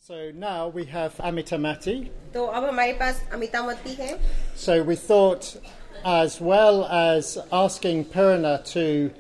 So now we have Amita Mati. तो अब हमारे पास अमिता मती है. So we thought, as well as asking Purna to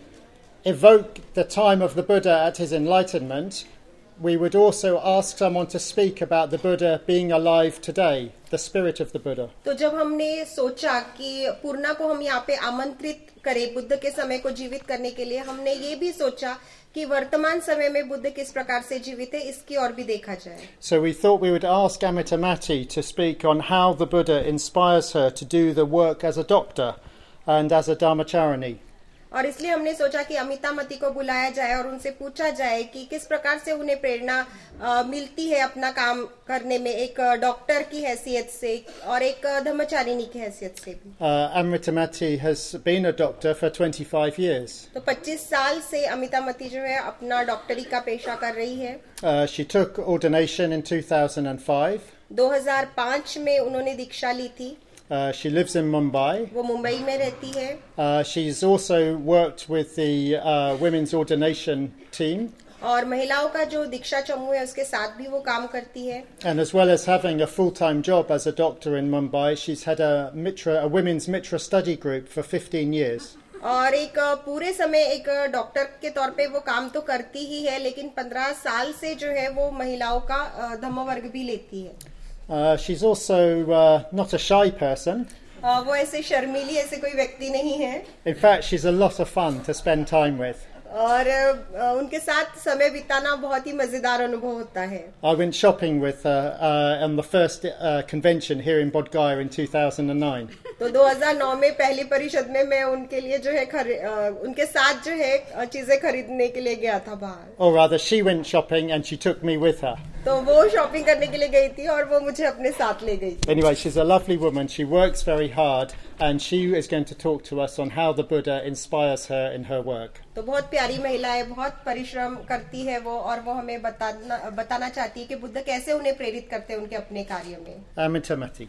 evoke the time of the Buddha at his enlightenment, we would also ask someone to speak about the Buddha being alive today, the spirit of the Buddha. तो जब हमने सोचा कि पूर्णा को हम यहाँ पे आमंत्रित करें बुद्ध के समय को जीवित करने के लिए, हमने ये भी सोचा कि वर्तमान समय में बुद्ध किस प्रकार से जीवित है, इसकी ओर भी देखा जाए. So we thought we would ask Amita Mati to speak on how the Buddha inspires her to do the work as a doctor and as a Dharmacharani. और इसलिए हमने सोचा कि अमिता मती को बुलाया जाए और उनसे पूछा जाए कि किस प्रकार से उन्हें प्रेरणा मिलती है अपना काम करने में, एक डॉक्टर की हैसियत से और एक धर्मचारिणी की हैसियत से भी. Amita Mati has been a doctor for 25 years. तो 25 साल से अमिता मती जो है अपना डॉक्टरी का पेशा कर रही है. She took ordination in 2005. 2005 में उन्होंने दीक्षा ली थी. She lives in Mumbai. वो मुंबई में रहती है. She's also worked with the women's ordination team. और महिलाओं का जो दीक्षा चमू है उसके साथ भी वो काम करती है. And as well as having a full-time job as a doctor in Mumbai, she's had a women's Mitra study group for 15 years. और एक पूरे समय एक डॉक्टर के तौर पे वो काम तो करती ही है, लेकिन 15 साल से जो है वो महिलाओं का धम्म वर्ग भी लेती है. She's also not a shy person. वो ऐसे शर्मीली ऐसे कोई व्यक्ति नहीं है. In fact, she's a lot of fun to spend time with. और उनके साथ समय बिताना बहुत ही मजेदार अनुभव होता है. I went shopping with her on the first convention here in Bodh Gaya in 2009. तो 2009 में पहली परिषद में मैं उनके लिए जो है उनके साथ जो है चीजें खरीदने के लिए गया था बाहर. Or rather, she went shopping and she took me with her. तो वो शॉपिंग करने के लिए गई थी और वो मुझे अपने साथ ले गई. Anyway, she's a lovely woman. She works very hard and she is going to talk to us on how the Buddha inspires her in her work. तो बहुत प्यारी महिला है, बहुत परिश्रम करती है वो, और वो हमें बताना चाहती है कि बुद्ध कैसे उन्हें प्रेरित करते हैं उनके अपने कार्य में. Amita Mati.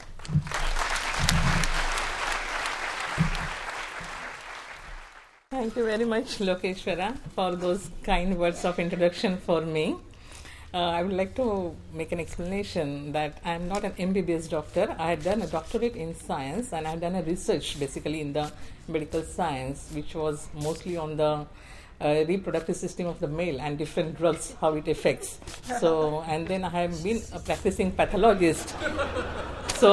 Thank you very much, Lokeshwara, for those kind words of introduction for me. I would like to make an explanation that I am not an MBBS doctor. I had done a doctorate in science and I had done a research basically in the medical science, which was mostly on the reproductive system of the male and different drugs, how it affects. So, and then I have been a practicing pathologist. So,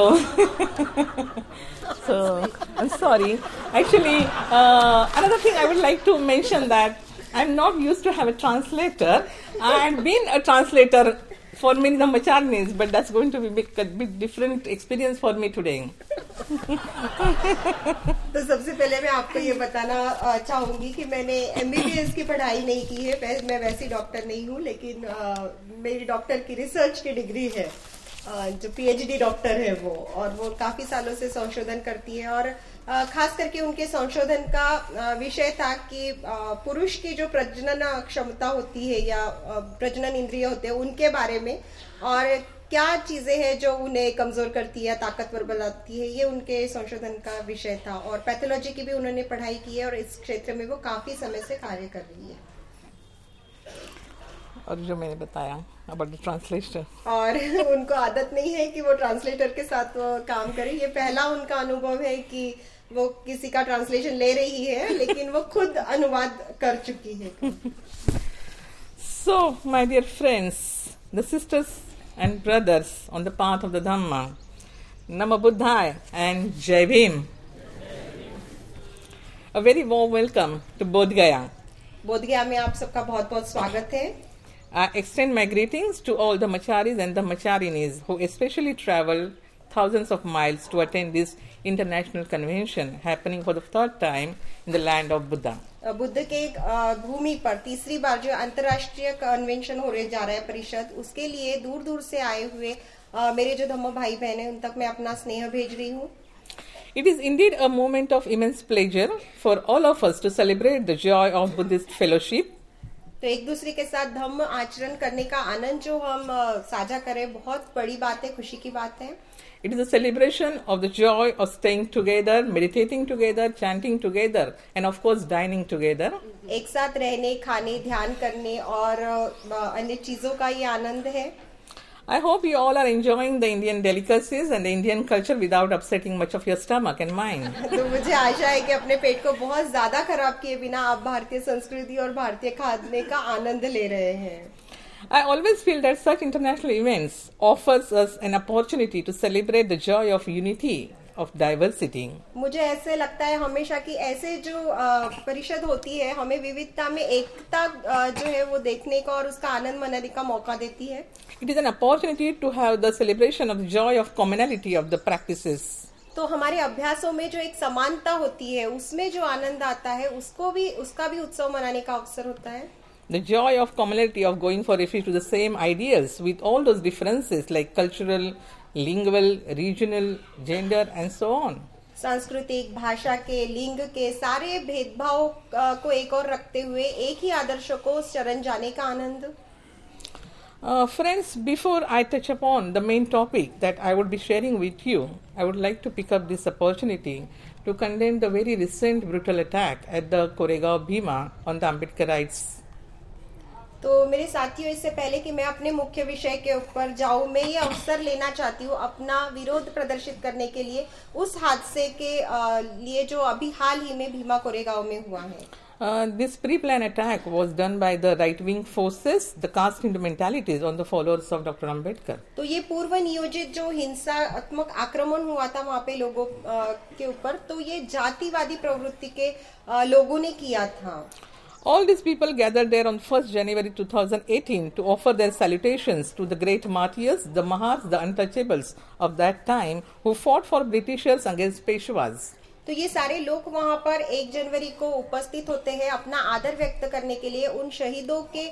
I'm sorry. Actually, another thing I would like to mention that I'm not used to have a translator. I've been a translator for many Dhammacharinis, but that's going to be a bit different experience for me today. तो सबसे पहले मैं आपको ये बताना चाहूंगी कि मैंने MBBS की पढ़ाई नहीं की है. मैं वैसी डॉक्टर नहीं हूँ, लेकिन मेरी डॉक्टर की रिसर्च की डिग्री है. जो PhD डॉक्टर है वो, और वो काफी सालों से संशोधन करती है. और खास करके उनके संशोधन का विषय था कि पुरुष की जो प्रजनन क्षमता होती है या प्रजनन इंद्रिय होते हैं उनके बारे में, और क्या चीजें हैं जो उन्हें कमजोर करती है, ताकतवर बनाती है, ये उनके संशोधन का विषय था. और पैथोलॉजी की भी उन्होंने पढ़ाई की है और इस क्षेत्र में वो काफी समय से कार्य कर रही है. और जो मैंने बताया अबाउट द ट्रांसलेटर, और उनको आदत नहीं है कि वो ट्रांसलेटर के साथ वो काम करे. ये पहला उनका अनुभव है कि वो किसी का ट्रांसलेशन ले रही है, लेकिन वो खुद अनुवाद कर चुकी है. So, my dear friends, the sisters and brothers on the path of the Dhamma, Namo Buddhaya and Jai Bhim. A very warm welcome to Bodh Gaya. बोध गया में आप सबका बहुत बहुत स्वागत है. I extend my greetings to all the Dhammacharinis and Dhammacharinis who especially travel thousands of miles to attend this international convention happening for the third time in the land of Buddha. Buddha के भूमि पर तीसरी बार जो अंतर्राष्ट्रीय convention होने जा रहा है परिषद, उसके लिए दूर दूर से आए हुए मेरे जो धम्म भाई बहन हैं उन तक मैं अपना स्नेह भेज रही हूँ. It is indeed a moment of immense pleasure for all of us to celebrate the joy of Buddhist fellowship. तो एक दूसरे के साथ धम्म आचरण करने का आनंद जो हम साझा करें, बहुत बड़ी बात है, खुशी की बात है. It is a celebration of the joy of staying together, meditating together, chanting together, and of course dining together. एक साथ रहने, खाने, ध्यान करने और अन्य चीजों का ये आनंद है. I hope you all are enjoying the Indian delicacies and the Indian culture without upsetting much of your stomach and mine. तो मुझे आशा है कि अपने पेट को बहुत ज्यादा खराब किए बिना आप भारतीय संस्कृति और भारतीय खाने का आनंद ले रहे हैं. I always feel that such international events offers us an opportunity to celebrate the joy of unity, of diversity. मुझे ऐसे लगता है हमेशा कि ऐसे जो परिषद होती है हमें विविधता में एकता जो है वो देखने का और उसका आनंद मनाने का मौका देती है. It is an opportunity to have the celebration of the joy of commonality of the practices. तो हमारे अभ्यासों में जो एक समानता होती है उसमें जो आनंद आता है उसका भी उत्सव मनाने का अवसर होता है. The joy of commonality of going for refuge to the same ideals with all those differences like cultural, lingual, regional, gender and so on. सांस्कृतिक, भाषा के, लिंग के सारे भेदभाव को एक और रखते हुए एक ही आदर्शों को शरण जाने का आनंद. Friends, before I touch upon the main topic that I would be sharing with you, I would like to pick up this opportunity to condemn the very recent brutal attack at the Koregaon Bhima on the Ambedkarites. तो मेरे साथियों, इससे पहले कि मैं अपने मुख्य विषय के ऊपर जाऊं, मैं ये अवसर लेना चाहती हूँ अपना विरोध प्रदर्शित करने के लिए उस हादसे के लिए जो अभी हाल ही में भीमा कोरेगांव में हुआ है. This pre-planned attack was done by the right-wing forces, the caste mentalities on the followers of Dr. Ambedkar. तो ये पूर्व नियोजित जो हिंसात्मक आक्रमण हुआ था वहाँ पे लोगों के ऊपर, तो ये जातिवादी प्रवृत्ति के लोगों ने किया था. All these people gathered there on 1st January 2018 to offer their salutations to the great martyrs, the Mahars, the untouchables of that time who fought for Britishers against Peshwas. तो ये सारे लोग वहाँ पर 1 जनवरी को उपस्थित होते हैं अपना आदर व्यक्त करने के लिए उन शहीदों के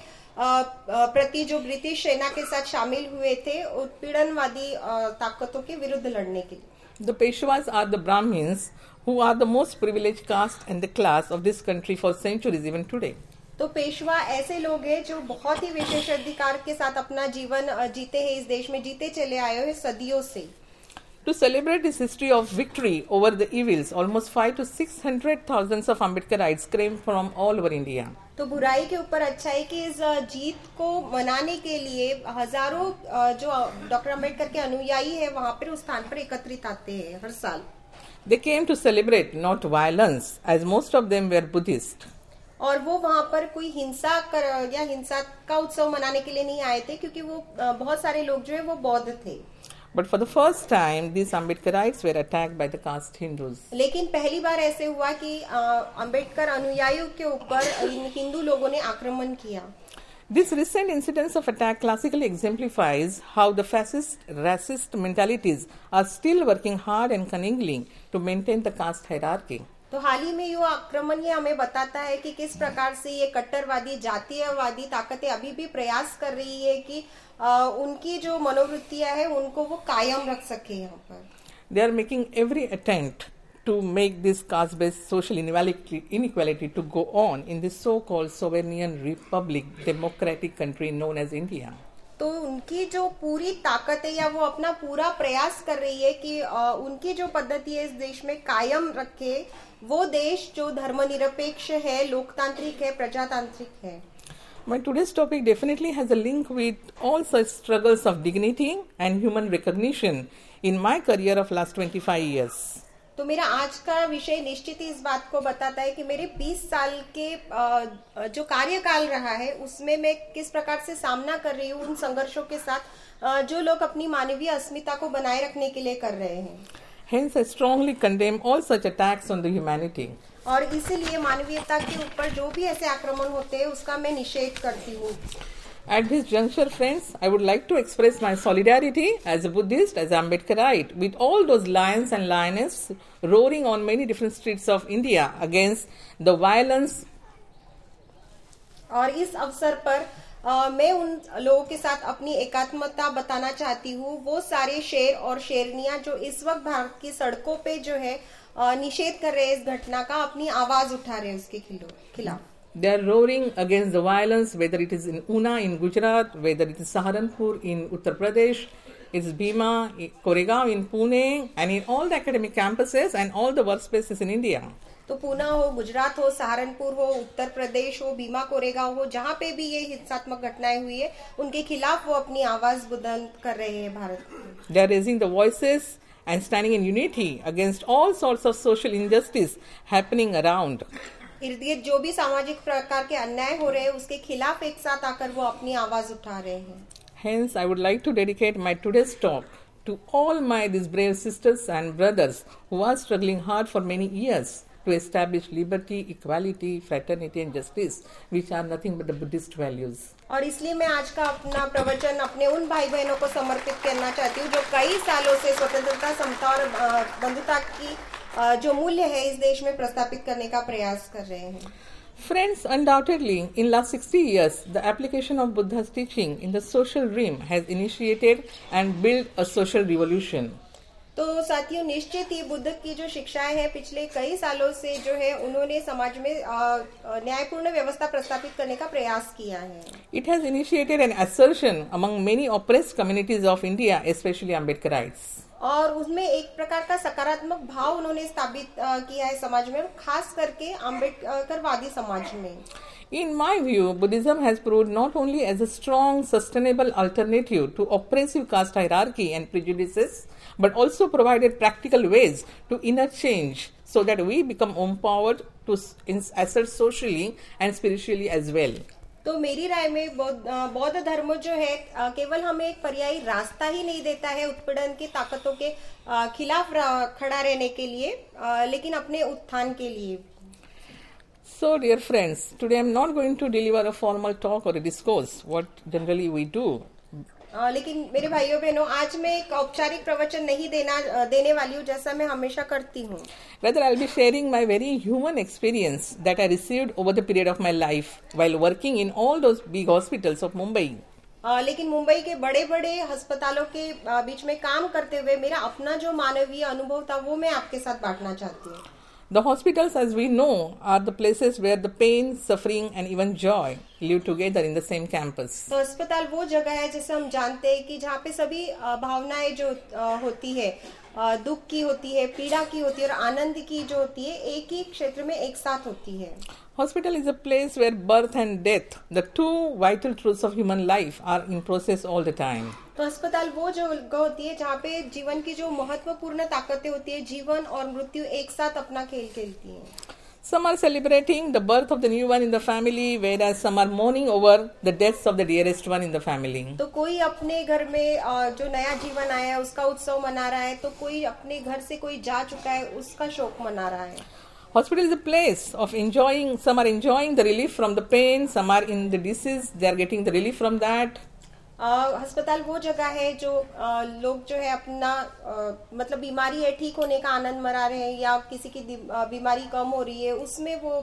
प्रति जो ब्रिटिश सेना के साथ शामिल हुए थे उत्पीड़नवादी ताकतों के विरुद्ध लड़ने के लिए. The Peshwas are the Brahmins who are the most privileged caste and the class of this country for centuries even today. तो पेशवा ऐसे लोग हैं जो बहुत ही विशेष अधिकार के साथ अपना जीवन जीते हैं, इस देश में जीते चले आए हैं सदियों से. To celebrate this history of victory over the evils, almost 5 to 600,000 of Ambedkarites came from all over India. तो बुराई के ऊपर अच्छाई की इस जीत को मनाने के लिए हजारों जो डॉक्टर अम्बेडकर के अनुयायी है वहाँ पर उस स्थान पर एकत्रित आते हैं हर साल. They came to celebrate not violence, as most of them were Buddhist. और वो वहाँ पर कोई हिंसा का उत्सव मनाने के लिए नहीं आए थे क्योंकि वो बहुत सारे लोग जो है वो बौद्ध थे. But for the first time, these Ambedkarites were attacked by the caste Hindus. लेकिन पहली बार ऐसे हुआ कि अम्बेडकर अनुयायियों के ऊपर हिंदू लोगों ने आक्रमण किया. This recent incidence of attack classically exemplifies how the fascist, racist mentalities are still working hard and cunningly to maintain the caste hierarchy. तो हाल ही में ये आक्रमण ये हमें बताता है कि किस प्रकार से ये कट्टरवादी जातीयवादी ताकतें अभी भी प्रयास कर रही है कि उनकी जो मनोवृत्तियां है उनको वो कायम रख सके यहाँ पर. They are making every attempt to make this caste-based social inequality to go on in this so-called sovereign republic democratic country known as India. तो उनकी जो पूरी ताकत है या वो अपना पूरा प्रयास कर रही है कि उनकी जो पद्धति है इस देश में कायम रखे, वो देश जो धर्मनिरपेक्ष है, लोकतांत्रिक है, प्रजातांत्रिक है. My today's topic definitely has a link with all such struggles of dignity and human recognition in my career of last 25 years. तो मेरा आज का विषय निश्चित ही इस बात को बताता है कि मेरे 20 साल के जो कार्यकाल रहा है उसमें मैं किस प्रकार से सामना कर रही हूँ उन संघर्षों के साथ जो लोग अपनी मानवीय अस्मिता को बनाए रखने के लिए कर रहे हैं. Hence, I strongly condemn all such attacks on the humanity. और इसीलिए मानवीयता के ऊपर जो भी ऐसे आक्रमण होते हैं उसका मैं निषेध करती हूँ. At this juncture, friends, I would like to express my solidarity as a Buddhist, as Ambedkarite, with all those lions and lionesses roaring on many different streets of India against the violence. और इस अवसर पर मैं उन लोगों के साथ अपनी एकात्मता बताना चाहती हूँ, वो सारे शेर और शेरनियां जो इस वक्त भारत की सड़कों पे जो है निषेध कर रहे हैं इस घटना का, अपनी आवाज उठा रहे हैं उसके खिलाफ. They are roaring against the violence, whether it is in Una in Gujarat, whether it is Saharanpur in Uttar Pradesh, it's Bhima, Koregaon in Pune, and in all the academic campuses and all the workspaces in India. तो पूना हो, गुजरात हो, सहारनपुर हो, उत्तर प्रदेश हो, भीमा कोरेगांव हो, जहाँ पे भी ये हिंसात्मक घटनाएं हुई है उनके खिलाफ वो अपनी आवाज बुलंद कर रहे हैं भारत में. They are raising the voices and standing in unity against all sorts of social injustice happening around. इर्द गिर्द जो भी सामाजिक प्रकार के अन्याय हो रहे हैं उसके खिलाफ एक साथ आकर वो अपनी आवाज उठा रहे हैं. Hence, I would like to dedicate my today's talk to all these brave sisters and brothers who are struggling hard for many years to establish liberty, equality, fraternity and justice, which are nothing but the Buddhist values. और इसलिए मैं आज का अपना प्रवचन अपने उन भाई बहनों को समर्पित करना चाहती हूँ जो कई सालों से स्वतंत्रता, समता और बंधुता की जो मूल्य है इस देश में प्रस्थापित करने का प्रयास कर रहे हैं. Friends, undoubtedly, in last 60 years, the application of Buddha's teaching in the social realm has initiated and built a social revolution. तो साथियों, निश्चित ही बुद्ध की जो शिक्षाएं हैं पिछले कई सालों से जो है उन्होंने समाज में न्यायपूर्ण व्यवस्था प्रस्थापित करने का प्रयास किया है. It has initiated an assertion among many oppressed communities of India, especially Ambedkarites. और उसमें एक प्रकार का सकारात्मक भाव उन्होंने स्थापित किया है समाज में, खास करके अम्बेडकरवादी समाज में. In my view, Buddhism has proved not only as a strong, sustainable alternative to oppressive caste hierarchy and prejudices, but also provided practical ways to inner change so that we become empowered to assert socially and spiritually as well. तो मेरी राय में बौद्ध धर्म जो है केवल हमें एक पर्यायी रास्ता ही नहीं देता है उत्पीड़न की ताकतों के खिलाफ खड़ा रहने के लिए, लेकिन अपने उत्थान के लिए. So, dear friends, today I am not going to deliver a formal talk or a discourse, what generally we do. लेकिन मेरे भाइयों बहनों, आज मैं एक औपचारिक प्रवचन नहीं देने वाली हूँ जैसा मैं हमेशा करती हूँ. Rather, I'll be sharing my very human experience that I received over the period of my life while working in all those big hospitals of Mumbai. लेकिन मुंबई के बड़े बड़े अस्पतालों के बीच में काम करते हुए मेरा अपना जो मानवीय अनुभव था वो मैं आपके साथ बांटना चाहती हूँ. The hospitals, as we know, are the places where the pain, suffering and even joy live together in the same campus. तो अस्पताल वो जगह है जिसे हम जानते हैं कि जहाँ पे सभी भावनाएं जो होती है, दुख की होती है, पीड़ा की होती है और आनंद की जो होती है, एक ही क्षेत्र में एक साथ होती है. Hospital is a place where birth and death, the two vital truths of human life, are in process all the time. तो अस्पताल वो जगह होती है जहाँ पे जीवन की जो महत्वपूर्ण ताकतें होती है, जीवन और मृत्यु एक साथ अपना खेल खेलती हैं. Some are celebrating the birth of the new one in the family, whereas some are mourning over the deaths of the dearest one in the family. तो कोई अपने घर में जो नया जीवन आया है उसका उत्सव मना रहा है, तो कोई अपने घर से कोई जा चुका है उसका शोक मना रहा है. Hospital is a place of enjoying, some are enjoying the relief from the pain, some are in the disease, they are getting the relief from that. अस्पताल वो जगह है जो लोग जो है अपना मतलब बीमारी है ठीक होने का आनंद मना रहे हैं, या किसी की बीमारी कम हो रही है उसमें वो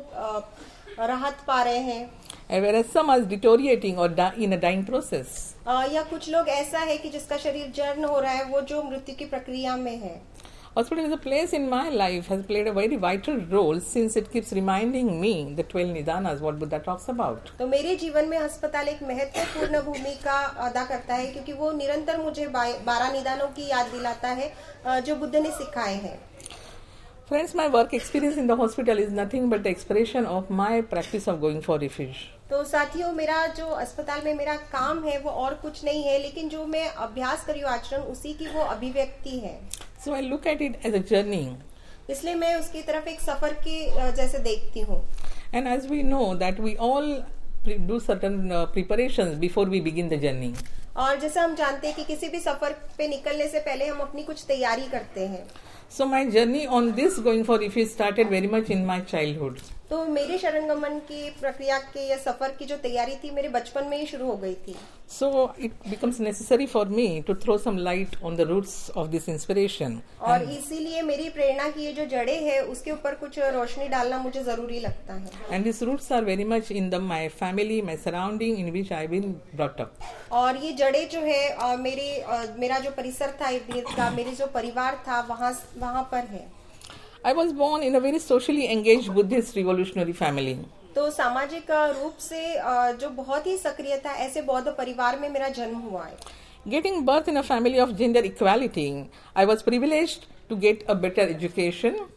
राहत पा रहे हैं. Whereas some are deteriorating or in a dying process. या कुछ लोग ऐसा है कि जिसका शरीर जीर्ण हो रहा है, वो जो मृत्यु की प्रक्रिया में है. Hospital is a place in my life has played a very vital role since it keeps reminding me the 12 nidanas what Buddha talks about. तो मेरे जीवन में अस्पताल एक महत्वपूर्ण भूमिका अदा करता है क्योंकि वो निरंतर मुझे 12 निदानों की याद दिलाता है जो बुद्ध ने सिखाए हैं. Friends, my work experience in the hospital is nothing but the expression of my practice of going for refuge. तो साथियों, मेरा जो अस्पताल में मेरा काम है वो और कुछ नहीं है, लेकिन जो मैं अभ्यास करी हूँ आचरण उसी की वो अभिव्यक्ति है. So I look at it as a journey. इसलिए मैं उसकी तरफ एक सफर के जैसे देखती हूँ. And as we know that we all do certain preparations before we begin the journey. और जैसे हम जानते हैं कि किसी भी सफर पे निकलने से पहले हम अपनी कुछ तैयारी करते हैं. So my journey on this going for refuge started very much in my childhood. तो मेरे शरणगमन की प्रक्रिया के या सफर की जो तैयारी थी मेरे बचपन में ही शुरू हो गई थी. So it becomes necessary for me to throw some light on the roots of this inspiration. और इसीलिए मेरी प्रेरणा की ये जो जड़ें हैं उसके ऊपर कुछ रोशनी डालना मुझे जरूरी लगता है. And these roots are very much in my family, my surrounding in which I've been brought up. और ये जड़ें जो है मेरा जो परिसर था का, मेरे जो परिवार था वहाँ पर है. I was born in a very socially engaged Buddhist revolutionary family. तो सामाजिक रूप से जो बहुत ही सक्रिय था ऐसे बौद्ध परिवार में मेरा जन्म हुआ है. Getting birth in a family of gender equality, I was privileged to get a better education.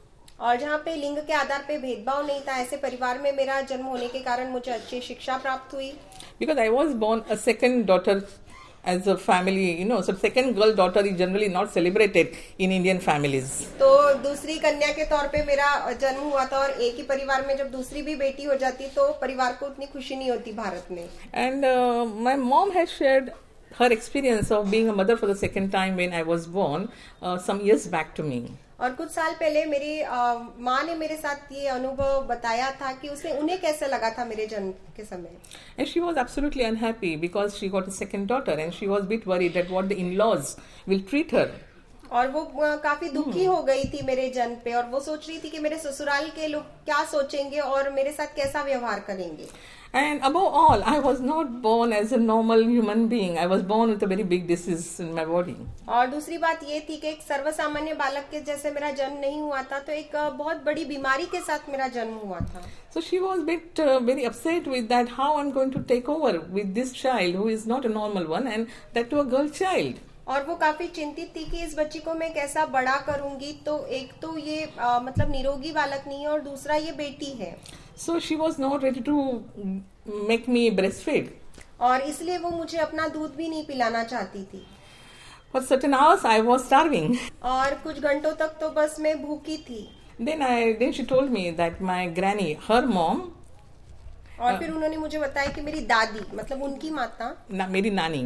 और जहाँ पे लिंग के आधार पे भेदभाव नहीं था, ऐसे परिवार में मेरा जन्म होने के कारण मुझे अच्छी शिक्षा प्राप्त हुई. Because I was born a second daughter as a family, so second girl daughter is generally not celebrated in Indian families. तो दूसरी कन्या के तौर पे मेरा जन्म हुआ था, और एक ही परिवार में जब दूसरी भी बेटी हो जाती तो परिवार को उतनी खुशी नहीं होती भारत में. And my mom has shared her experience of being a mother for the second time when I was born some years back to me. और कुछ साल पहले मेरी माँ ने मेरे साथ ये अनुभव बताया था कि उन्हें कैसे लगा था मेरे जन्म के समय. And she was absolutely unhappy because she got a second daughter and she was a bit worried that what the in-laws will treat her. और वो काफी दुखी हो गई थी मेरे जन्म पे, और वो सोच रही थी कि मेरे ससुराल के लोग क्या सोचेंगे और मेरे साथ कैसा व्यवहार करेंगे. And above all, I was not born as a normal human being. I was born with a very big disease in my body. और दूसरी बात ये थी कि एक सर्वसामान्य बालक के जैसे मेरा जन्म नहीं हुआ था, तो एक बहुत बड़ी बीमारी के साथ मेरा जन्म हुआ था. So she was a bit very upset with that, how I'm going to take over with this child who is not a normal one, and that to a girl child. और वो काफी चिंतित थी कि इस बच्ची को मैं कैसा बड़ा करूंगी. तो एक तो ये मतलब निरोगी बालक नहीं है, और दूसरा ये बेटी है. So she was not ready to make me breastfeed. और इसलिए वो मुझे अपना दूध भी नहीं पिलाना चाहती थी. For certain hours I was starving. और कुछ घंटों तक तो बस मैं भूखी थी. Then she told me that my granny, her mom, और फिर उन्होंने मुझे बताया कि मेरी दादी, मतलब उनकी माता, मेरी नानी,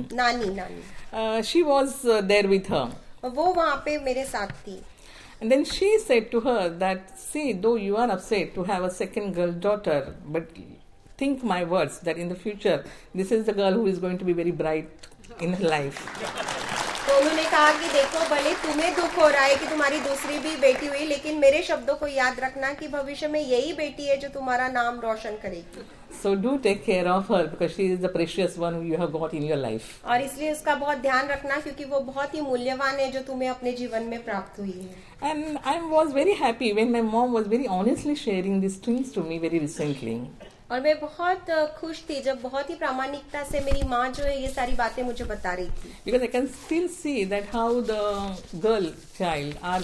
she was there with her. वो वहाँ पे मेरे साथ थी. And then she said to her that, see, though you are upset to have a second girl daughter, but think my words that in the future this is the girl who is going to be very bright in her life. तो उन्होंने कहा कि देखो, भले तुम्हें दुख हो रहा है कि तुम्हारी दूसरी भी बेटी हुई, लेकिन मेरे शब्दों को याद रखना कि भविष्य में यही बेटी है जो तुम्हारा नाम रोशन करेगी. So do take care of her because she is the precious one you have got in your life. और इसलिए उसका बहुत ध्यान रखना, क्योंकि वो बहुत ही मूल्यवान है जो तुम्हें अपने जीवन में प्राप्त हुई है. And I was very happy when my mom was very honestly sharing these things to me very recently. और मैं बहुत खुश थी जब बहुत ही प्रामाणिकता से मेरी माँ जो है ये सारी बातें मुझे बता रही थी. Because I can still see that how the girl child are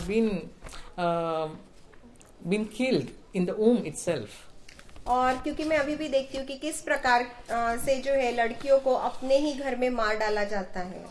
been killed in the womb itself. और क्योंकि मैं अभी भी देखती हूँ कि किस प्रकार से जो है लड़कियों को अपने ही घर में मार डाला जाता है.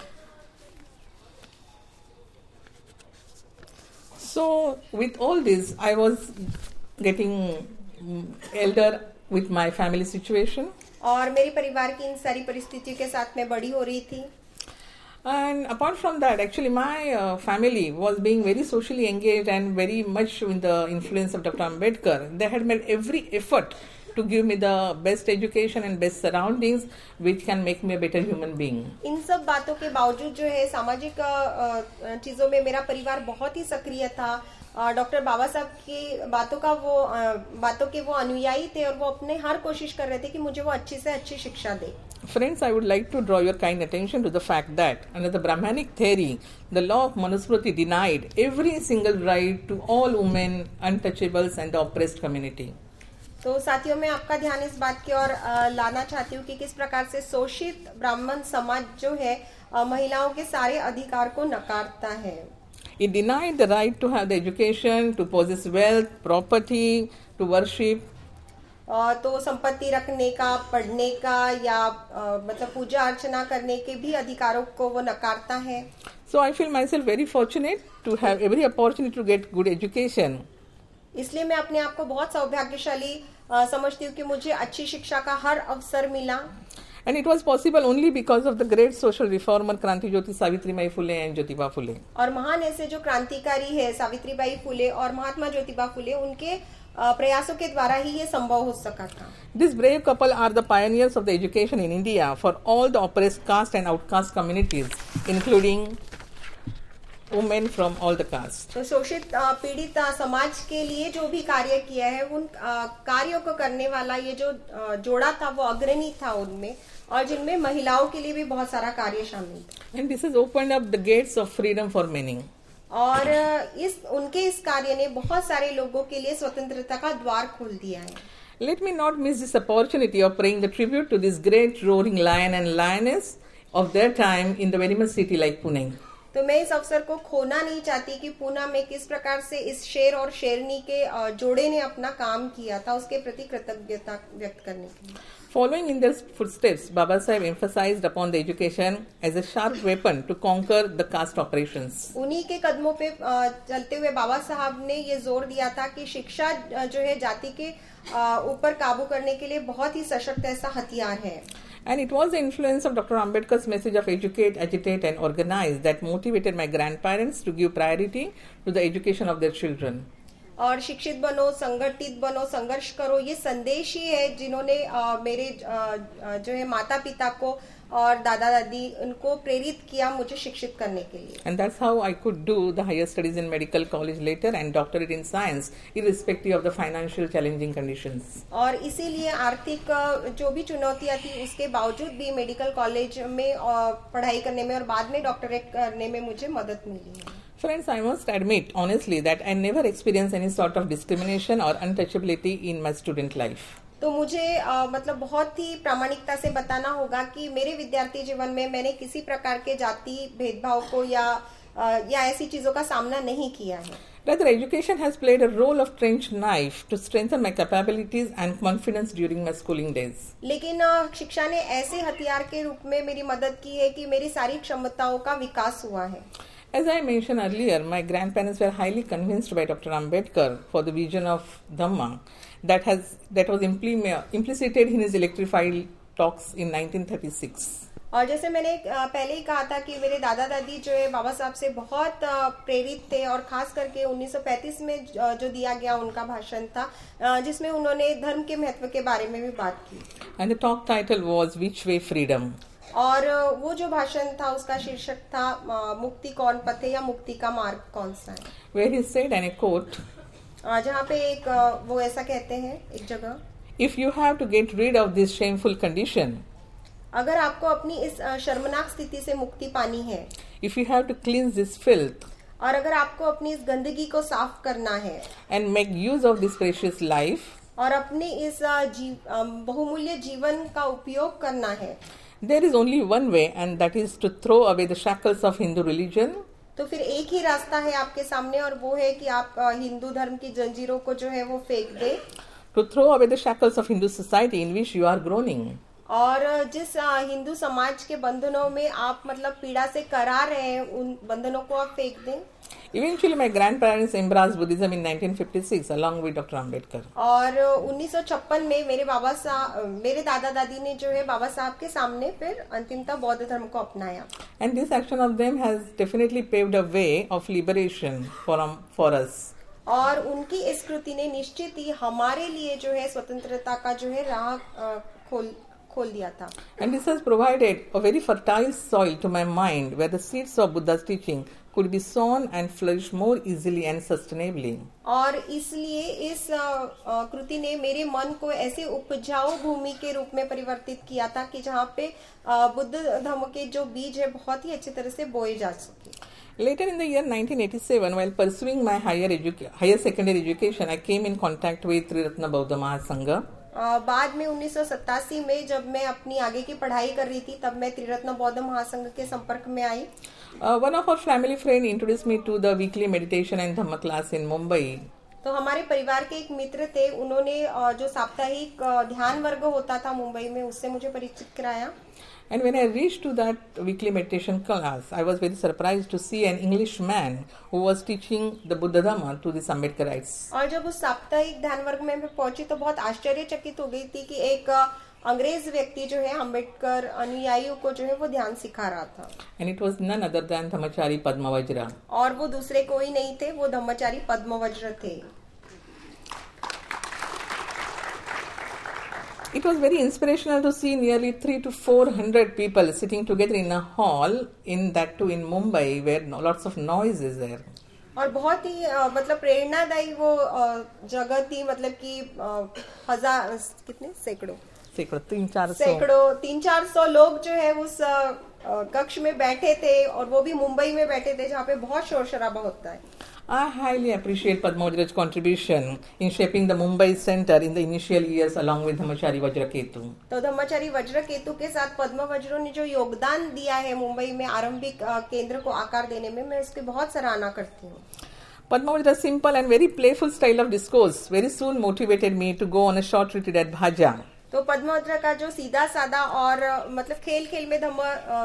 So with all this, I was getting elder with my family situation. और मेरे परिवार की इन सारी परिस्थितियों के साथ मैं बड़ी हो रही थी. And apart from that, actually my family was being very socially engaged and very much in the influence of Dr. Ambedkar. They had made every effort to give me the best education and best surroundings which can make me a better human being. इन सब बातों के बावजूद जो है सामाजिक चीजों में मेरा परिवार बहुत ही सक्रिय था. डॉक्टर बाबा साहब की बातों के वो अनुयायी थे, और वो अपने हर कोशिश कर रहे थे कि मुझे वो अच्छी से अच्छी शिक्षा दे. Friends, I would like to draw your kind attention to the fact that under the Brahmanic theory, the law of Manusmriti denied every single right to all women, untouchables and the oppressed community. तो साथियों, मैं आपका ध्यान इस बात की ओर लाना चाहती हूँ कि किस प्रकार से शोषित ब्राह्मण समाज जो है महिलाओं के सारे अधिकार को नकारता है. It denied the right to have the education, to possess wealth, property, to worship. तो संपत्ति रखने का, पढ़ने का या मतलब पूजा अर्चना करने के भी अधिकारों को वो नकारता है. So I feel myself very fortunate to have every opportunity to get good education. इसलिए मैं अपने आप को बहुत सौभाग्यशाली समझती हूँ कि मुझे अच्छी शिक्षा का हर अवसर मिला. And it was possible only because of the great social reformer Kranti Jyoti Savitribai Phule and Jyotiba Phule. और महान ऐसे जो क्रांतिकारी है सावित्रीबाई फुले और महात्मा ज्योतिबा फुले, उनके प्रयासों के द्वारा ही ये संभव हो सका था. This brave couple are the pioneers of the education in India for all the oppressed caste and outcast communities, including women from all the castes. तो शोषित पीड़ित समाज के लिए जो भी कार्य किया है, उन कार्यों को करने वाला ये जो जोड़ा था वो अग्रणी था उनमें, और जिनमें महिलाओं के लिए भी बहुत सारा कार्य शामिल था. And this has opened up the gates of freedom for many. और उनके इस कार्य ने बहुत सारे लोगों के लिए स्वतंत्रता का द्वार खोल दिया है. Let me not miss this opportunity of paying the tribute to this great roaring lion and lioness of their time in the very much city like Pune. तो मैं इस अवसर को खोना नहीं चाहती कि पूना में किस प्रकार से इस शेर और शेरनी के जोड़े ने अपना काम किया था, उसके प्रति कृतज्ञता व्यक्त करने के लिए। Following in their footsteps, Baba Saheb emphasized upon the education as a sharp weapon to conquer the caste operations. उन्हीं के कदमों पे चलते हुए बाबा साहब ने ये जोर दिया था कि शिक्षा जो है जाति के ऊपर काबू करने के लिए बहुत ही सशक्त ऐसा हथियार है। And it was the influence of Dr. Ambedkar's message of educate, agitate and organize that motivated my grandparents to give priority to the education of their children. और शिक्षित बनो, संगठित बनो, संघर्ष करो, ये संदेश ही है जिन्होंने मेरे जो है माता पिता को और दादा दादी उनको प्रेरित किया मुझे शिक्षित करने के लिए। And that's how I could do the higher studies in medical college later and doctorate in science, irrespective of the financial challenging conditions. और इसीलिए आर्थिक जो भी चुनौतियां थी उसके बावजूद भी मेडिकल कॉलेज में पढ़ाई करने में और बाद में डॉक्टरेट करने में मुझे मदद मिली है। Friends, I must admit honestly that I never experienced any sort of discrimination or untouchability in my student life. तो मुझे मतलब बहुत ही प्रामाणिकता से बताना होगा कि मेरे विद्यार्थी जीवन में मैंने किसी प्रकार के जाति भेदभाव को या ऐसी चीजों का सामना नहीं किया है। Rather, education has played a role of trench knife to strengthen my capabilities and confidence during my schooling days. लेकिन शिक्षा ने ऐसे हथियार के रूप में मेरी मदद की है कि मेरी सारी क्षमताओं का विकास हुआ है। As I mentioned earlier, my grandparents were highly convinced by Dr. Ambedkar for the vision of Dhamma that was implicated in his electrified talks in 1936. और जैसे मैंने पहले ही कहा था कि मेरे दादा दादी जो है बाबा साहब से बहुत प्रेरित थे और खास करके 1935 में जो दिया गया उनका भाषण था जिसमें उन्होंने धर्म के महत्व के बारे में भी बात की। And the talk title was Which Way Freedom? और वो जो भाषण था उसका शीर्षक था मुक्ति कौन पथ है या मुक्ति का मार्ग कौन सा है। Where he said, and I quote, जहाँ पे एक वो ऐसा कहते हैं एक जगह, If you have to get rid of this shameful condition, अगर आपको अपनी इस शर्मनाक स्थिति से मुक्ति पानी है, if you have to cleanse this filth, और अगर आपको अपनी इस गंदगी को साफ करना है, and make use of this precious life, और अपने इस बहुमूल्य जीवन का उपयोग करना है, there is only one way, and that is to throw away the shackles of Hindu religion. तो फिर एक ही रास्ता है आपके सामने और वो है कि आप हिंदू धर्म की जंजीरों को जो है वो फेंक दें। To throw away the shackles of Hindu society in which you are groaning. और जिस हिंदू समाज के बंधनों में आप मतलब पीड़ा से करा रहे हैं उन बंधनों को आप फेंक दें। Eventually, my grandparents embraced Buddhism in 1956 along with Dr. Ambedkar. और 1956 में मेरे दादा दादी ने जो है बाबा साहब के सामने फिर अंतिमतः बौद्ध धर्म को अपनाया। And this action of them has definitely paved a way of liberation for us. और उनकी इस कृति ने निश्चित ही हमारे लिए जो है स्वतंत्रता का जो है राह खोल दिया था। And this has provided a very fertile soil to my mind where the seeds of Buddha's teaching could be sown and flourish more easily and sustainably. और इसलिए इस कृति ने मेरे मन को ऐसे उपजाऊ भूमि के रूप में परिवर्तित किया था कि जहाँ पे बुद्ध धर्म के जो बीज है बहुत ही अच्छी तरह से बोए जा सके। Later in the year 1987, while pursuing my higher secondary education, I came in contact with Triratna Bauddha Mahasangha. बाद में 1987 में जब मैं अपनी आगे की पढ़ाई कर रही थी तब मैं त्रिरत्न बौद्ध महासंघ के संपर्क में आई। One of our family friend introduced me to the weekly meditation and Dhamma class in Mumbai. तो हमारे परिवार के एक मित्र थे, उन्होंने जो साप्ताहिक ध्यान वर्ग होता था मुंबई में उससे मुझे परिचित कराया। And when I reached to that weekly meditation class, I was very surprised to see an Englishman who was teaching the Buddha Dhamma to the Ambedkarites. और जब उस साप्ताहिक ध्यान वर्ग में मैं पहुंची तो बहुत आश्चर्यचकित हो गई थी कि एक अंग्रेज व्यक्ति जो है अम्बेडकर अनुयायियों को जो है वो ध्यान सिखा रहा था। And it was none other than Dhammachari पद्मवज्र. और वो दूसरे कोई नहीं थे, वो धम्मचारी पद्मवज्र थे। It was very inspirational to see nearly 300 to 400 people sitting together in a hall, in that too in Mumbai, where lots of noise is there. और बहुत ही मतलब प्रेरणादायी वो जगह थी, मतलब कि हजार कितने सैकड़ों 300-400 लोग जो है उस कक्ष में बैठे थे और वो भी मुंबई में बैठे थे जहाँ पे बहुत शोर शराबा होता है। I highly appreciate Padmavajra's contribution in shaping the Mumbai Center in the initial years along with Dhammachari Vajraketu. तो धम्मचारी वज्रकेतु के साथ पद्म वज्रों ने जो योगदान दिया है मुंबई में आरंभिक केंद्र को आकार देने में, मैं उसकी बहुत सराहना करती हूँ. Padmavajra's simple and very playful style of discourse very soon motivated me to go on a short retreat at Bhaja. तो पद्मवज्र का जो सीधा साधा और मतलब खेल खेल में धम्म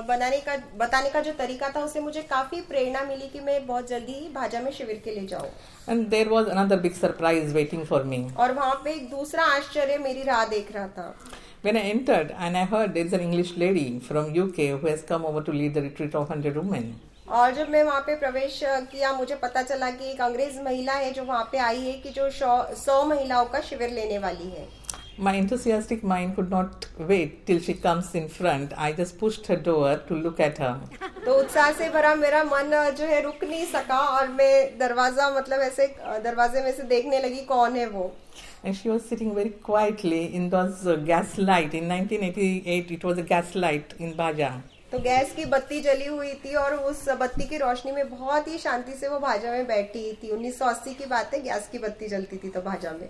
बताने का जो तरीका था, उससे मुझे काफी प्रेरणा मिली कि मैं बहुत जल्दी ही भाजा में शिविर के लिए जाऊं. And there was another big surprise waiting for me. और वहाँ पे एक दूसरा आश्चर्य मेरी राह देख रहा था. When I entered and I heard there is an English lady from UK who has come over to lead the retreat of 100 women. और जब मैं वहाँ पे प्रवेश किया, मुझे पता चला कि एक अंग्रेज महिला है जो वहाँ पे आई है कि जो 100 महिलाओं का शिविर लेने वाली है. My enthusiastic mind could not wait till she comes in front. I just pushed her door to look at her. तो उत्साह से भरा मेरा मन जो है रुक नहीं सका और मैं दरवाजा मतलब ऐसे दरवाजे में से देखने लगी कौन है वो. And she was sitting very quietly in those gas light. In 1988, it was a gas light in Bhaja. तो गैस की बत्ती जली हुई थी और उस बत्ती की रोशनी में बहुत ही शांति से वो भाजा में बैठी थी. 1980 की बात है, गैस की बत्ती जलती थी तो भाजा में.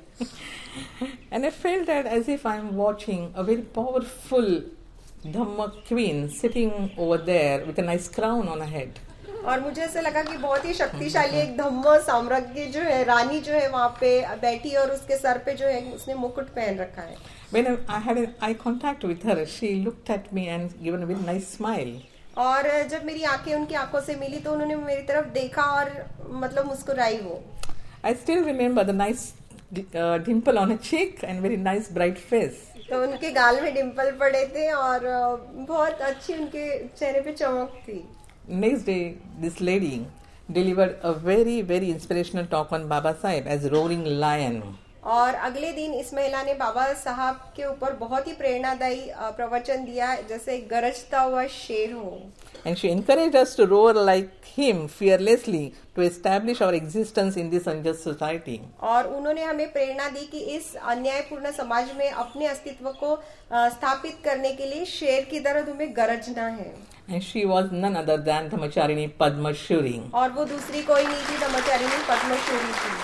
And I felt that as if I'm watching a very powerful Dhamma queen sitting over there with a nice crown on her head. और मुझे ऐसा लगा कि बहुत ही शक्तिशाली एक धम्म साम्राज्य जो है, रानी जो है वहाँ पे बैठी और उसके सर पे जो है उसने मुकुट पहन रखा है. When I had an eye contact with her, she looked at me and given a very nice smile. और जब मेरी आंखें उनकी आंखों से मिली तो उन्होंने मेरी तरफ देखा और मतलब मुस्कुराई वो. I still remember the nice dimple on her cheek and very nice bright face. तो उनके गाल में डिम्पल पड़े थे और बहुत अच्छी उनके चेहरे पे चमक थी. Next day, this lady delivered a very, very inspirational talk on Baba Sahib as roaring lion. और अगले दिन इस महिला ने बाबा साहब के ऊपर बहुत ही प्रेरणादायी प्रवचन दिया जैसे गरजता हुआ शेर हो. And she encouraged us to roar like him fearlessly to establish our existence in this unjust society. और उन्होंने हमें प्रेरणा दी कि इस अन्यायपूर्ण समाज में अपने अस्तित्व को स्थापित करने के लिए शेर की तरह तुम्हें गरजना है. And she was none other than Dhammacharini Padmashuri. और वो दूसरी कोई नहीं थी, धम्मचारिणी पद्मश्री थी.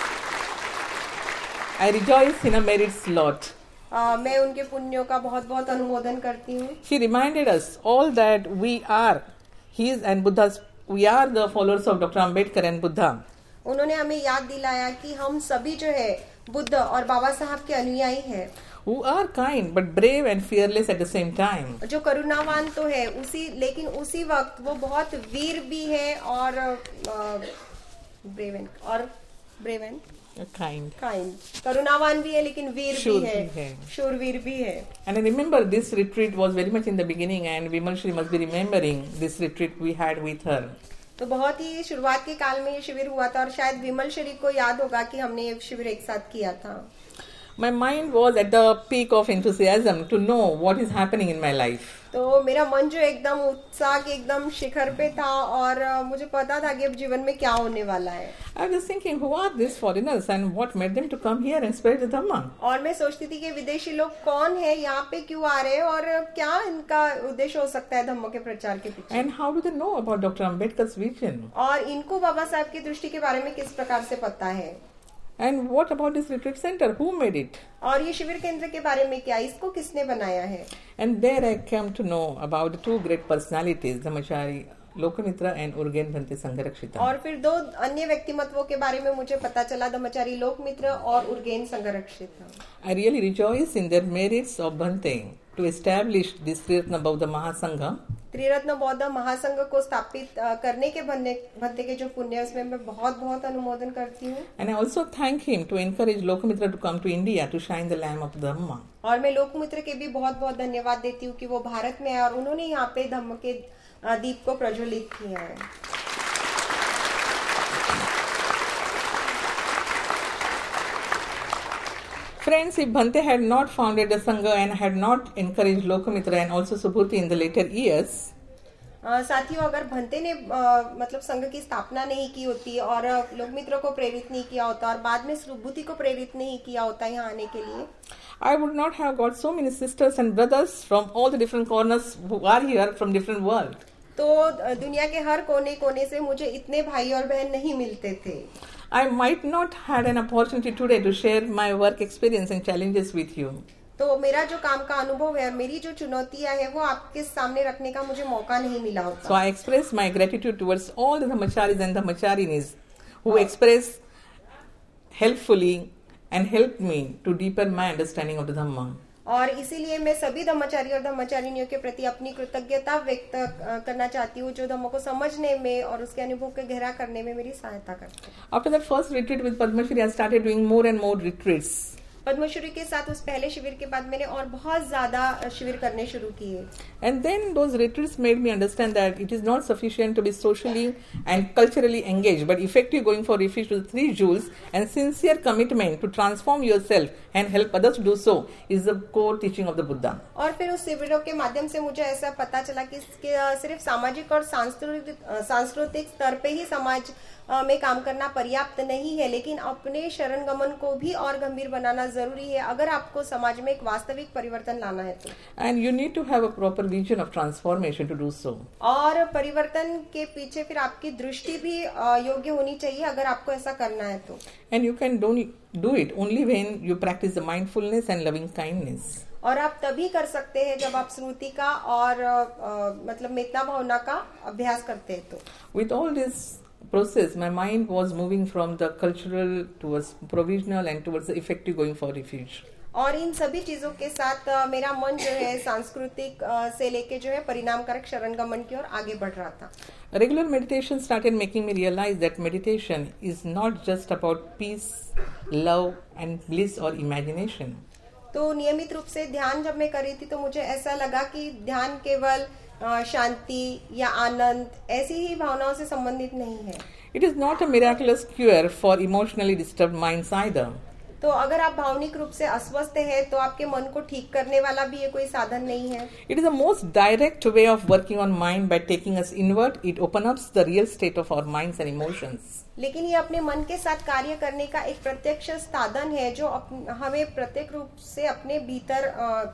I rejoice in her merits lot. मैं उनके पुण्यों का बहुत बहुत अनुमोदन करती हूँ. She reminded us all that we are his and Buddha's. We are the followers of Dr. Ambedkar and Buddha. उन्होंने हमें याद दिलाया कि हम सभी जो है बुद्ध और बाबा साहब के अनुयायी हैं. Who are kind but brave and fearless at the same time. जो करुणावान तो है लेकिन उसी वक्त वो बहुत वीर भी है और ब्रेव एंड Kind. करुणावान भी है लेकिन वीर भी है, शूरवीर भी है. And I remember this retreat was very much in the beginning and Vimal Shri must be remembering this retreat we had with her. तो बहुत ही शुरुआत के काल में ये शिविर हुआ था और शायद विमल श्री को याद होगा कि हमने ये शिविर एक साथ किया था. My mind was at the peak of enthusiasm to know what is happening in my life. तो मेरा मन जो एकदम उत्साह के एकदम शिखर पे था और मुझे पता था कि अब जीवन में क्या होने वाला है. I was thinking, who are these foreigners and what made them to come here and spread the Dhamma? और मैं सोचती थी कि विदेशी लोग कौन है, यहाँ पे क्यों आ रहे हैं और क्या इनका उद्देश्य हो सकता है धम्म के प्रचार के पीछे. And how do they know about Dr. Ambedkar's vision? और इनको बाबा साहब की दृष्टि के बारे में किस प्रकार से पता है. And what about this retreat center? Who made it? और ये शिविर केंद्र के बारे में क्या, इसको किसने बनाया है. And there I came to know about the two great personalities, Dhammachari Lokamitra and Urgen Bhante Sangharakshita. और फिर दो अन्य व्यक्तिमत्वों के बारे में मुझे पता चला, धम्मचारी लोकमित्र और Urgen संघरक्षिता. I really rejoice in their merits of Bhante to establish this Triratna Bauddha Mahasangha. त्रिरत्न बौद्ध महासंघ को स्थापित करने के भंते के जो पुण्य है उसमें मैं बहुत बहुत अनुमोदन करती हूँ. And I also thank him to encourage Lokamitra to come to India to shine the lamp of Dhamma. और मैं लोकमित्र के भी बहुत बहुत धन्यवाद देती हूँ कि वो भारत में आए और उन्होंने यहाँ पे धम्म के दीप को प्रज्वलित किया है. Friends, if Bhante had not founded the Sangha and had not encouraged Lokamitra and also Subhuti in the later years, साथियों, अगर भंते ने मतलब संघ की स्थापना नहीं की होती और लोकमित्र को प्रेरित नहीं किया होता और बाद में सुबुद्धि को प्रेरित नहीं किया होता यहाँ आने के लिए, I would not have got so many sisters and brothers from all the different corners who are here from different world. तो दुनिया के हर कोने कोने से मुझे इतने भाई और बहन नहीं मिलते थे. I might not had an opportunity today to share my work experience and challenges with you. तो मेरा जो काम का अनुभव है और मेरी जो चुनौतियां हैं वो आपके सामने रखने का मुझे मौका नहीं मिला होता. So I express my gratitude towards all the Dhammacharis and Dhammacharinis who express helpfully and helped me to deepen my understanding of the Dhamma. और इसीलिए मैं सभी धम्माचारी और धम्माचारिनियों के प्रति अपनी कृतज्ञता व्यक्त करना चाहती हूँ जो धम्म को समझने में और उसके अनुभव को गहरा करने में मेरी सहायता करते हैं. After that first retreat with Padma Shri, I started doing more and more retreats. Padmashri के साथ उस पहले शिविर के बाद मैंने और बहुत ज्यादा शिविर करने शुरू किए. And then those retreats made me understand that it is not sufficient to be socially and culturally engaged, but effective going for refuge to the 3 jewels and sincere commitment to transform yourself and help others to do so is the core teaching of the Buddha. और फिर उस शिविरों के माध्यम से मुझे ऐसा पता चला कि सिर्फ सामाजिक और सांस्कृतिक स्तर पे ही समाज में काम करना पर्याप्त नहीं है, लेकिन अपने शरण गमन को भी और गंभीर बनाना जरूरी है अगर आपको समाज में एक वास्तविक परिवर्तन लाना है तो. And you need to have a proper vision of transformation to do so. और परिवर्तन के पीछे फिर आपकी दृष्टि भी योग्य होनी चाहिए अगर आपको ऐसा करना है तो. And you can do it only when you practice the mindfulness and loving kindness. और आप तभी कर सकते हैं जब आप स्मृति का और मतलब मेतना भावना का अभ्यास करते हैं तो. With all this process, my mind was moving from the cultural towards provisional and towards the effective going for refuge. और इन सभी चीजों के साथ मेरा मन जो है सांस्कृतिक से लेके जो है परिणामकारक शरण गमन की ओर आगे बढ़ रहा था. Regular meditation started making me realize that meditation is not just about peace, love and bliss or imagination. तो नियमित रूप से ध्यान जब मैं कर रही थी तो मुझे ऐसा लगा कि ध्यान केवल शांति या आनंद ऐसी ही भावनाओं से संबंधित नहीं है. It is not a miraculous cure for emotionally disturbed minds either. तो अगर आप भावनिक रूप से अस्वस्थ हैं तो आपके मन को ठीक करने वाला भी ये कोई साधन नहीं है. It is the most direct way of working on mind by taking us inward. It opens up the real state of our minds and emotions. लेकिन ये अपने मन के साथ कार्य करने का एक प्रत्यक्ष साधन है जो हमें प्रत्येक रूप से अपने भीतर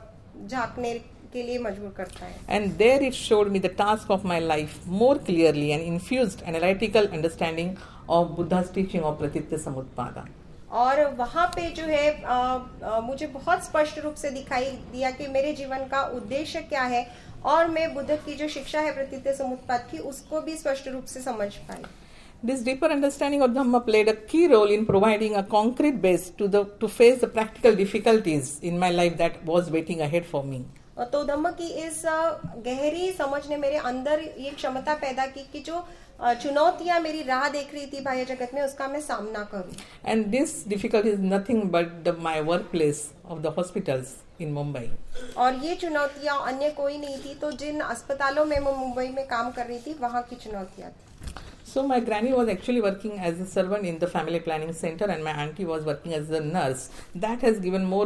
झांकने के लिए मजबूर करता है. And there it showed me the task of my life more clearly and infused analytical understanding of Buddha's teaching of Pratitya Samutpada. और वहाँ पे जो है मुझे बहुत स्पष्ट रूप से दिखाई दिया कि मेरे जीवन का उद्देश्य क्या है और मैं बुद्ध की जो शिक्षा है प्रतीत्य समुत्पाद की उसको भी स्पष्ट रूप से समझ पाई. This deeper understanding of Dhamma played a key role in providing a concrete base to face the practical difficulties in my life that was waiting ahead for me. तो धम्म की इस गहरी समझ ने मेरे अंदर ये क्षमता पैदा की कि जो चुनौतियां मेरी राह देख रही थी बाह्य जगत में उसका मैं सामना करूं. And this difficulty is nothing but my workplace of the hospitals in Mumbai. और ये चुनौतियां अन्य कोई नहीं थी तो जिन अस्पतालों में मैं मुंबई में काम कर रही थी वहाँ की चुनौतियां थी. So my granny was actually working as a servant in the family planning center and my auntie was working as a nurse. That has given more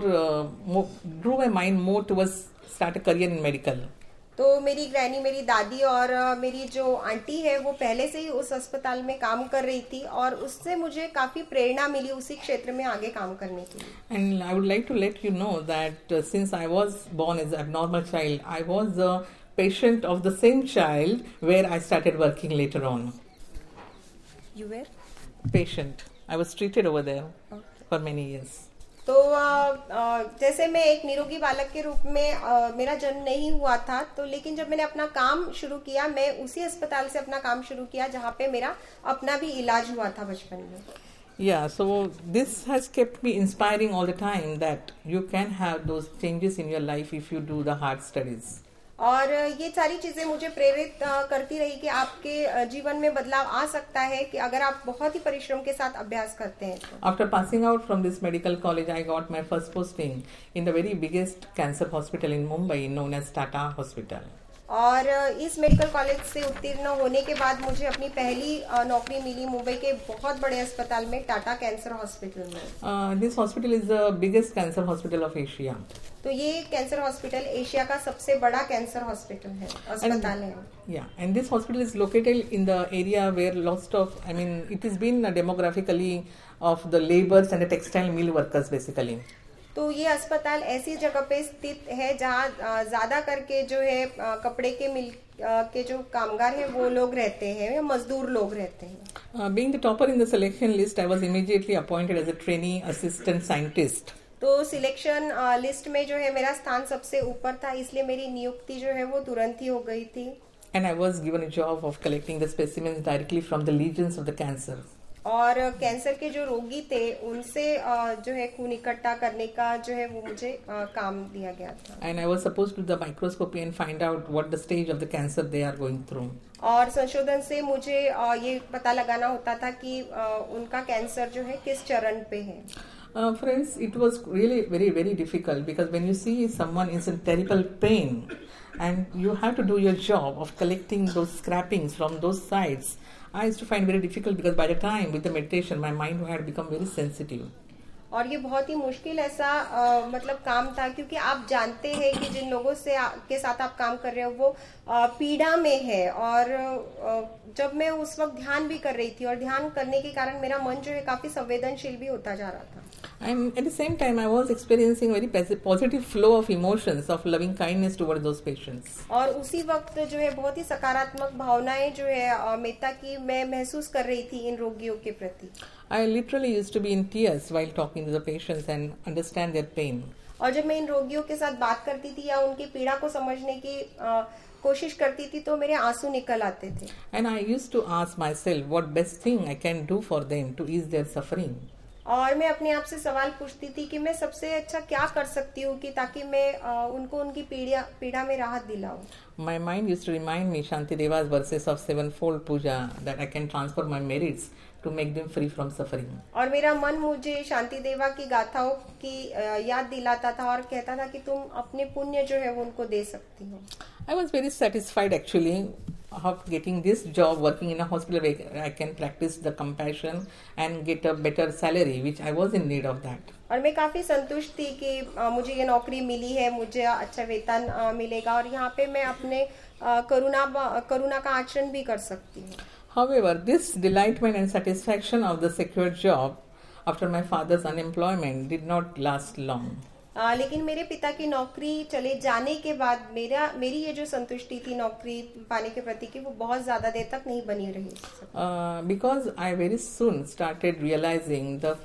drew my mind more towards start a career in medical. तो मेरी granny मेरी दादी और मेरी जो aunty है वो पहले से ही उस अस्पताल में काम कर रही थी और उससे मुझे काफी प्रेरणा मिली उसी क्षेत्र में आगे काम करने के लिए. And I would like to let you know that since I was born as an abnormal child, I was a patient of the same child where I started working later on. You were? Patient. I was treated over there for many years. तो जैसे मैं एक निरोगी बालक के रूप में मेरा जन्म नहीं हुआ था तो लेकिन जब मैंने अपना काम शुरू किया मैं उसी अस्पताल से अपना काम शुरू किया जहाँ पे मेरा अपना भी इलाज हुआ था बचपन में. Yeah, so this has kept me inspiring all the time that you can have those changes in your life if you do the hard studies. और ये सारी चीजें मुझे प्रेरित करती रही कि आपके जीवन में बदलाव आ सकता है कि अगर आप बहुत ही परिश्रम के साथ अभ्यास करते हैं. After passing out from this medical college, I got my first posting in the very biggest cancer hospital in Mumbai known as Tata Hospital. और इस मेडिकल कॉलेज से उत्तीर्ण होने के बाद मुझे अपनी पहली नौकरी मिली मुंबई के बहुत बड़े अस्पताल में टाटा कैंसर हॉस्पिटल में. This hospital is the biggest cancer hospital of Asia. तो ये कैंसर हॉस्पिटल एशिया का सबसे बड़ा कैंसर हॉस्पिटल है अस्पताल है. Yeah, and this hospital is located in the area where lots of, I mean, it has been demographically of the laborers and the textile mill workers basically. तो ये अस्पताल ऐसी जगह पे स्थित है जहाँ ज्यादा करके जो है कपड़े के मिल के जो कामगार हैं वो लोग रहते हैं या मजदूर लोग रहते हैं. Being the topper in the selection list, I was immediately appointed as a trainee assistant scientist. तो सिलेक्शन लिस्ट में जो है मेरा स्थान सबसे ऊपर था, इसलिए मेरी नियुक्ति जो है वो तुरंत ही हो गई थी. And I was given a job of collecting the specimens directly from the legions of the cancer. और कैंसर के जो रोगी थे उनसे जो है खून इकट्ठा करने का जो है वो मुझे काम दिया गया था. And I was supposed to do the microscopy and find out what the stage of the cancer they are going through. और संशोधन से मुझे ये पता लगाना होता था कि उनका कैंसर जो है किस चरण पे है. Friends, it was really very, very difficult because when you see someone is in terrible pain and you have to do your job of collecting those scrapings from those sites, I used to find very difficult because by the time with the meditation, my mind had become very sensitive. और ये बहुत ही मुश्किल ऐसा मतलब काम था, क्योंकि आप जानते हैं कि जिन लोगों से के साथ आप काम कर रहे हो वो पीड़ा में है. और जब मैं उस वक्त ध्यान भी कर रही थी और ध्यान करने के कारण मेरा मन जो है काफी संवेदनशील भी होता जा रहा था. And at the same time, I was experiencing very positive flow of emotions of loving kindness towards those patients. और उसी वक्त जो है बहुत ही सकारात्मक भावनाएं जो है मेता की मैं महसूस कर रही थी इन रोगियों के प्रति. I literally used to be in tears while talking to the patients and understand their pain. और जब मैं इन रोगियों के साथ बात करती थी या उनकी पीड़ा को समझने की कोशिश करती थी तो मेरे आंसू निकल आते थे. And I used to ask myself what best thing I can do for them to ease their suffering. और मैं अपने आप से सवाल पूछती थी कि मैं सबसे अच्छा क्या कर सकती हूँ कि ताकि मैं उनको उनकी पीड़ा में राहत दिलाऊं. My mind used to remind me Shanti Deva's verses of sevenfold puja that I can transfer my merits to make them free from suffering. और मेरा मन मुझे शांति देवा की गाथाओं की याद दिलाता था और कहता था कि तुम अपने पुण्य जो है वो उनको दे सकती हो. I was very satisfied actually of getting this job working in a hospital where I can practice the compassion and get a better salary, which I was in need of that. और मैं काफी संतुष्ट थी कि मुझे ये नौकरी मिली है, मुझे अच्छा वेतन मिलेगा और यहाँ पे मैं अपने करुणा का आचरण भी कर सकती हूँ. However, this delightment and satisfaction of the secure job after my father's unemployment did not last long. लेकिन मेरे पिता की नौकरी चले जाने के बाद मेरी ये जो संतुष्टि थी नौकरी पाने के प्रति की वो बहुत ज्यादा देर तक नहीं बनी रही. Because I very soon started realizing the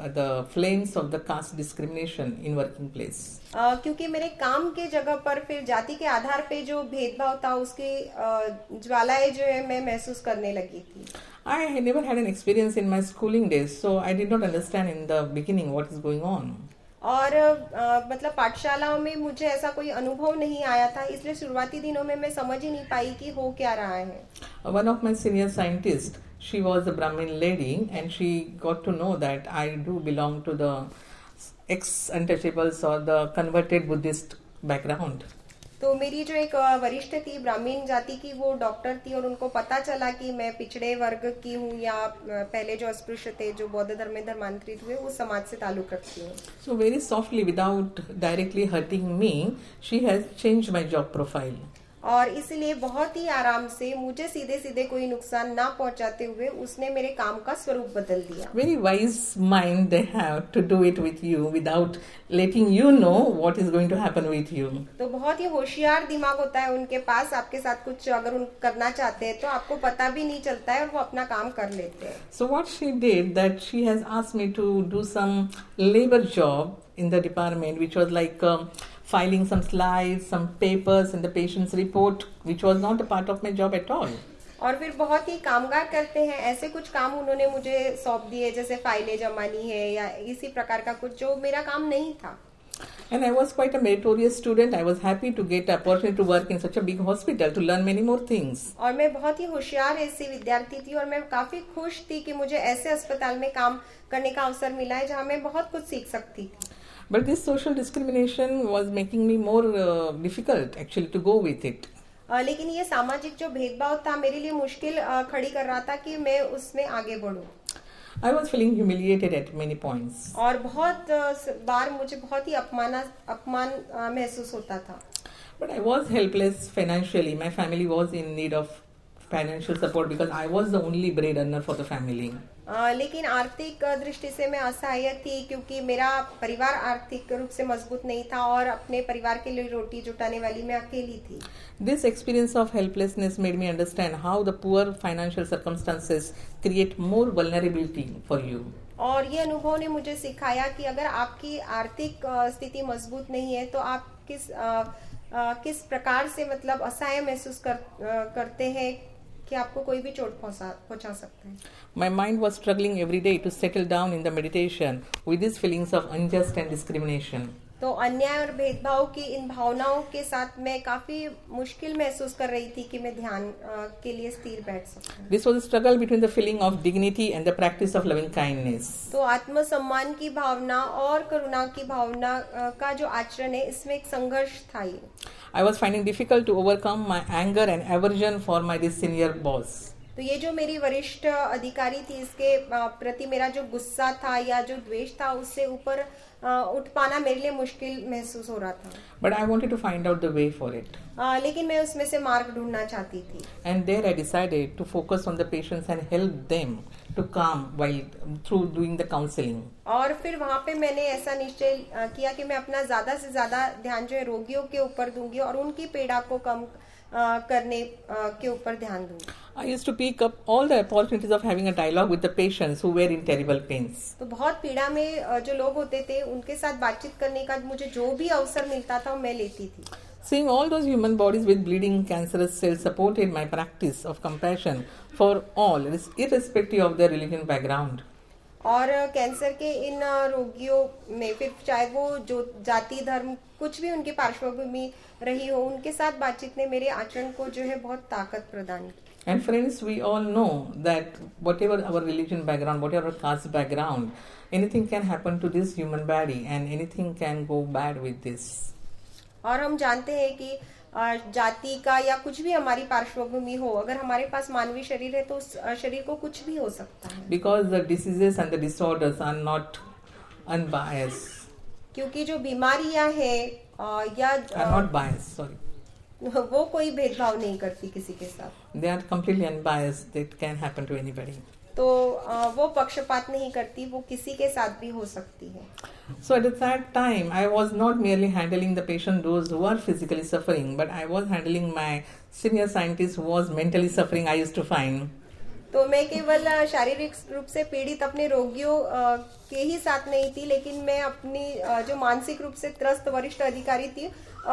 flames of the caste discrimination in working place. क्योंकि मेरे काम के जगह पर फिर जाति के आधार पे जो भेदभाव था उसकी ज्वालाएं जो है मैं महसूस करने लगी थी. I had never had an experience in my schooling days, so I did not understand in the beginning what is going on. और मतलब पाठशालाओं में मुझे ऐसा कोई अनुभव नहीं आया था, इसलिए शुरुआती दिनों में मैं समझ ही नहीं पाई कि हो क्या रहा है. One of my senior scientists, she was a Brahmin lady and she got to know that I do belong to the ex-untouchables or the converted Buddhist background. तो मेरी जो एक वरिष्ठ थी ब्राह्मण जाति की वो डॉक्टर थी और उनको पता चला कि मैं पिछड़े वर्ग की हूँ या पहले जो अस्पृश्य थे जो बौद्ध धर्म में धर्मांतरित हुए उस समाज से ताल्लुक रखती हूँ. So very softly without directly hurting me, she has changed my job profile. और इसलिए बहुत ही आराम से मुझे सीधे सीधे कोई नुकसान ना पहुंचाते हुए उसने मेरे काम का स्वरूप बदल दिया. Very wise mind they have to do it with you without letting you know what is going to happen with you. तो बहुत ही होशियार दिमाग होता है उनके पास, आपके साथ कुछ अगर उन करना चाहते हैं तो आपको पता भी नहीं चलता है और वो अपना काम कर लेते हैं. So what she did that she has asked me to do some labor job in the department which was like filing some slides, some papers in the patient's report, which was not a part of my job at all. और फिर बहुत ही कामगार करते हैं ऐसे कुछ काम उन्होंने मुझे सौंप दिए जैसे फाइलें जमानी है या इसी प्रकार का कुछ जो मेरा काम नहीं था. And I was quite a meritorious student. I was happy to get the opportunity to work in such a big hospital to learn many more things. और मैं बहुत ही होशियार ऐसी विद्यार्थी थी और मैं काफी खुश थी कि मुझे ऐसे अस्पताल में काम करने का अवसर मिला है जहाँ मैं बहुत कुछ सीख सकती थी. But this social discrimination was making me more difficult actually to go with it. लेकिन ये सामाजिक जो भेदभाव था मेरे लिए मुश्किल खड़ी कर रहा था कि मैं उसमें आगे बढ़ूं. I was feeling humiliated at many points. और बहुत बार मुझे बहुत ही अपमान महसूस होता था. But I was helpless financially. My family was in need of financial support because I was the only breadwinner for the family. लेकिन आर्थिक दृष्टि से मैं असहाय थी क्योंकि मेरा परिवार आर्थिक रूप से मजबूत नहीं था और अपने परिवार के लिए रोटी जुटाने वाली मैं अकेली थी. This experience of helplessness made me understand how the poor financial circumstances create more vulnerability for you. और ये अनुभव ने मुझे सिखाया कि अगर आपकी आर्थिक स्थिति मजबूत नहीं है तो आप किस प्रकार से मतलब असहाय महसूस करते हैं कि आपको कोई भी चोट पहुंचा सकता है. My mind was struggling every day to settle down in the meditation with these feelings of unjust and discrimination. तो अन्याय और भेदभाव की इन भावनाओं के साथ मैं काफी मुश्किल महसूस कर रही थी कि मैं ध्यान के लिए स्थिर बैठ सकूं. This was a struggle between the feeling of dignity and the practice of loving kindness. तो आत्मसम्मान की भावना और करुणा की भावना का जो आचरण है इसमें एक संघर्ष था. I was finding difficult to overcome my anger and aversion for my this senior boss. तो ये जो मेरी वरिष्ठ अधिकारी थी इसके प्रति मेरा जो गुस्सा था या जो द्वेष था उससे ऊपर उठ पाना मेरे लिए मुश्किल महसूस हो रहा था. But I wanted to find out the way for it. लेकिन मैं उसमें से मार्ग ढूंढना चाहती थी. And there I decided to focus on the patients and help them to calm while through doing the counseling. और फिर वहाँ पे मैंने ऐसा निश्चय किया कि मैं अपना ज्यादा से ज्यादा ध्यान जो है रोगियों के ऊपर दूंगी और उनकी पीड़ा को कम करने के ऊपर ध्यान दूंगी. I used to pick up all the opportunities of having a dialogue with the patients who were in terrible pains. तो बहुत पीड़ा में जो लोग होते थे उनके साथ बातचीत करने का मुझे जो भी अवसर मिलता था मैं लेती थी. Seeing all those human bodies with bleeding cancerous cells supported my practice of compassion for all, irrespective of their religion background. और कैंसर के इन रोगियों में फिर चाहे वो जो जाति धर्म कुछ भी उनकी पार्श्वभूमि रही हो उनके साथ बातचीत ने मेरे आचरण को जो है बहुत ताकत प्रदान की. And friends, we all know that whatever our religion background, whatever our caste background, anything can happen to this human body and anything can go bad with this. और हम जानते हैं कि जाति का या कुछ भी हमारी पार्श्वभूमि हो अगर हमारे पास मानवीय शरीर है तो उस शरीर को कुछ भी हो सकता है. Because the diseases and the disorders are not unbiased. क्योंकि जो बीमारियां हैं या Are not biased, sorry. वो कोई भेदभाव नहीं करती किसी के साथ. They are completely unbiased. That can happen to anybody. तो वो पक्षपात नहीं करती वो किसी के साथ भी हो सकती है. So at that time, I was not merely handling the patient, those who are physically suffering, but I was handling my senior scientist who was mentally suffering, I used to find. तो मैं केवल शारीरिक रूप से पीड़ित अपने रोगियों के ही साथ नहीं थी लेकिन मैं अपनी जो मानसिक रूप से त्रस्त वरिष्ठ अधिकारी थी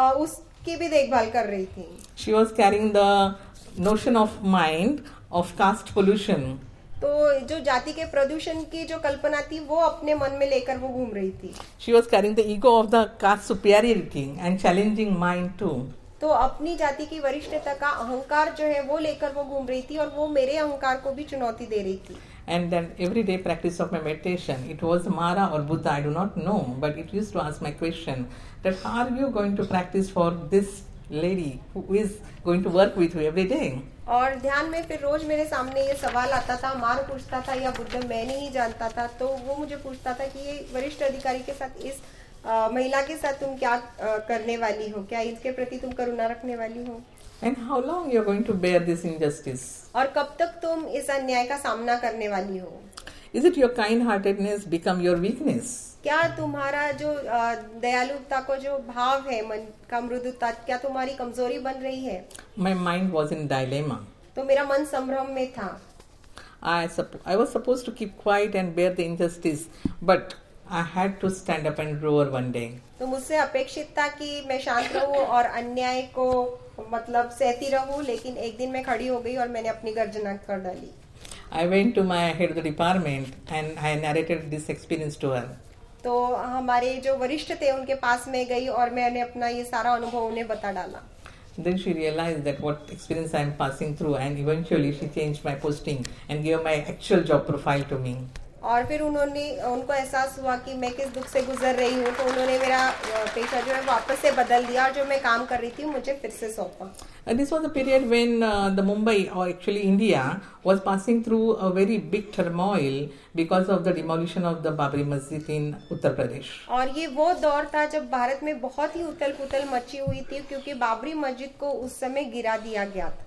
उसकी भी देखभाल कर रही थी. She was carrying the notion of mind of caste pollution. तो जो जाति के प्रदूषण की जो कल्पना थी वो अपने मन में लेकर वो घूम रही थी. She was carrying the ego of the caste superiority and challenging mind too. तो अपनी जाति की वरिष्ठता का अहंकार जो है वो लेकर वो घूम रही थी और वो मेरे अहंकार को भी चुनौती दे रही थी. And then everyday practice of my meditation, it was Mara or Buddha, I do not know, but it used to ask my question that how are you going to practice for this lady who is going to work with you every day? और ध्यान में फिर रोज मेरे सामने ये सवाल आता था, मार पूछता था या बुद्ध मैं नहीं जानता था, तो वो मुझे पूछता था कि ये वरिष्ठ अधिकारी के साथ इस महिला के साथ तुम क्या करने वाली हो, क्या इसके प्रति तुम करुणा रखने वाली हो. And how long you are going to bear this injustice? और कब तक तुम इस अन्याय का सामना करने वाली हो. Is it your kind-heartedness become your weakness? क्या तुम्हारा जो दयालुता को जो भाव है, मन का मृदुता, क्या तुम्हारी कमजोरी बन रही है. My mind was in dilemma. तो मेरा मन संभ्रम में था. I was supposed to keep quiet and bear the injustice, but I had to stand up and roar one day. तो मुझसे अपेक्षित था कि मैं शांत रहूं और अन्याय को मतलब सहती रहूं, लेकिन एक दिन मैं खड़ी हो गई और मैंने अपनी गर्जना कर डाली. I went to my head of the department and I narrated this experience to her. तो हमारे जो वरिष्ठ थे उनके पास में गई और मैंने अपना ये सारा अनुभव उन्हें बता डाला. Then she realized that what experience I am passing through, and eventually she changed my posting and gave my actual job profile to me. और फिर उनको एहसास हुआ कि मैं किस दुख से गुजर रही हूँ, तो उन्होंने मेरा पेशा जो है वापस से बदल दिया और जो मैं काम कर रही थी मुझे फिर से सौंपा. This was a period when the Mumbai, or actually India, was passing through a very big turmoil because of the demolition of the Babri Masjid in Uttar Pradesh. और ये वो दौर था जब भारत में बहुत ही उथल पुथल मची हुई थी क्योंकि बाबरी मस्जिद को उस समय गिरा दिया गया था.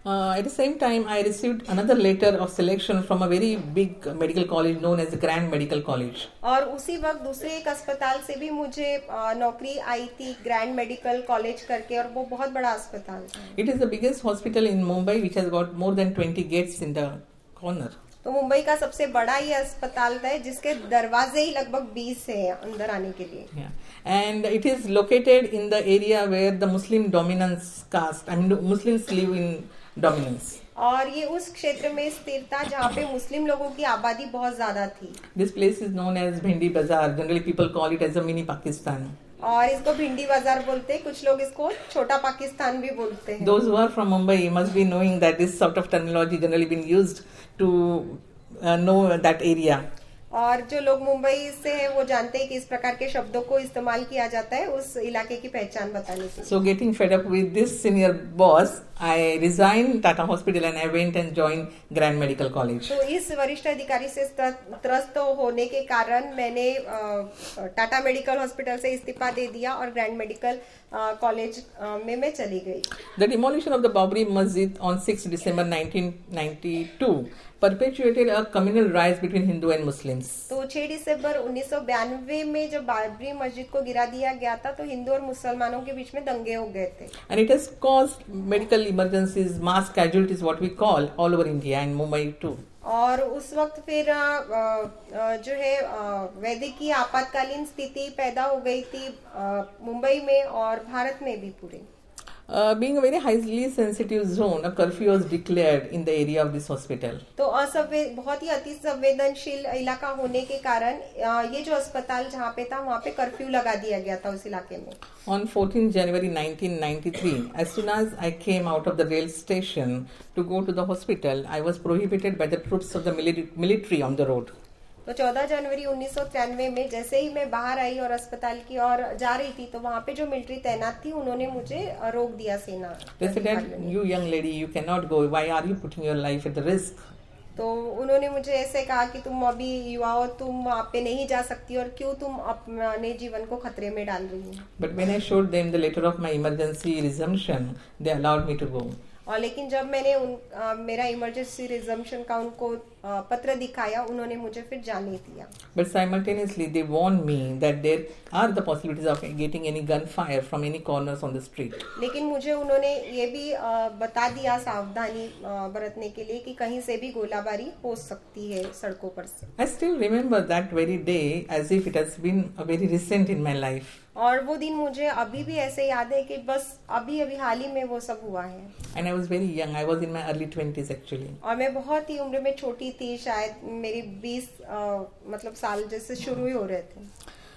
At the same time, I received another letter of selection from a very big medical college known as the Grand Medical College. और उसी वक्त दूसरे एक अस्पताल से भी मुझे नौकरी आई थी, ग्रैंड मेडिकल कॉलेज करके, और वो बहुत बड़ा अस्पताल था. It is the biggest hospital in Mumbai, which has got more than 20 gates in the corner. तो मुंबई का सबसे बड़ा ये अस्पताल है जिसके दरवाजे ही लगभग 20 है अंदर आने के लिए. Yeah. And it is located in the area where the Muslim dominance caste, I mean Muslims live in dominance. और ये उस क्षेत्र में स्थित था जहाँ पे मुस्लिम लोगों की आबादी बहुत ज्यादा थी. This place is known as Bhendi Bazaar. Generally people call it as a mini Pakistan. और इसको भिंडी बाजार बोलते हैं, कुछ लोग इसको छोटा पाकिस्तान भी बोलते हैं. Those who are from Mumbai must be knowing that this sort of terminology generally been used to know that area. और जो लोग मुंबई से हैं वो जानते हैं कि इस प्रकार के शब्दों को इस्तेमाल किया जाता है उस इलाके की पहचान बताने के लिए. So getting fed up with this senior boss, I resigned Tata Hospital and I went and joined Grand Medical College. तो इस वरिष्ठ अधिकारी से त्रस्त होने के कारण मैंने टाटा मेडिकल हॉस्पिटल से इस्तीफा दे दिया और ग्रैंड मेडिकल कॉलेज में मैं चली गई. The demolition of the Babri Masjid on 6 December 1992 perpetuated a communal rise between Hindu and Muslims. तो 6 दिसंबर 1992 में जब बाबरी मस्जिद को गिरा दिया गया था तो हिंदू और मुसलमानों के बीच में दंगे हो गए थे. And it has caused medical emergencies, mass casualties, what we call, all over India and Mumbai too. और उस वक्त फिर जो है वैद्यकीय आपातकालीन स्थिति पैदा हो गई थी मुंबई में और भारत में भी पूरे. Being a very highly sensitive zone, a curfew was declared in the area of this hospital. तो बहुत ही अति संवेदनशील इलाका होने के कारण ये जो अस्पताल जहाँ पे था वहाँ पे कर्फ्यू लगा दिया गया था उस इलाके में. On 14 January 1993, as soon as I came out of the rail station to go to the hospital, I was prohibited by the troops of the military on the road. तो 14 जनवरी 1993 में जैसे ही मैं बाहर आई और अस्पताल की ओर जा रही थी तो वहाँ पे जो मिलिट्री तैनात थी उन्होंने मुझे रोक दिया सेना. They said, "You young lady, you cannot go. Why are you putting your life at the risk?" तो उन्होंने मुझे ऐसे कहा कि तुम अभी युवा हो, तुम वहाँ पे नहीं जा सकती और क्यों तुम अपने जीवन को खतरे में डाल रही हो. But when I showed them the letter of my emergency resumption, they allowed me to go. और लेकिन जब मैंने मेरा इमरजेंसी रिजम्पशन का उनको पत्र दिखाया उन्होंने मुझे फिर जाने दिया. But simultaneously they warned me that there are the possibilities of getting any gunfire from any corners on the street. लेकिन मुझे उन्होंने ये भी बता दिया सावधानी बरतने के लिए कि कहीं से भी गोलाबारी हो सकती है सड़कों पर से. I still remember that very day as if it has been a very recent in my life. और वो दिन मुझे अभी भी ऐसे याद है कि बस अभी हाल ही में वो सब हुआ है. And I was very young. I was in my early 20s actually. और मैं बहुत ही उम्र में छोटी थी, शायद मेरी 20 मतलब साल जैसे शुरू ही हो रहे थे.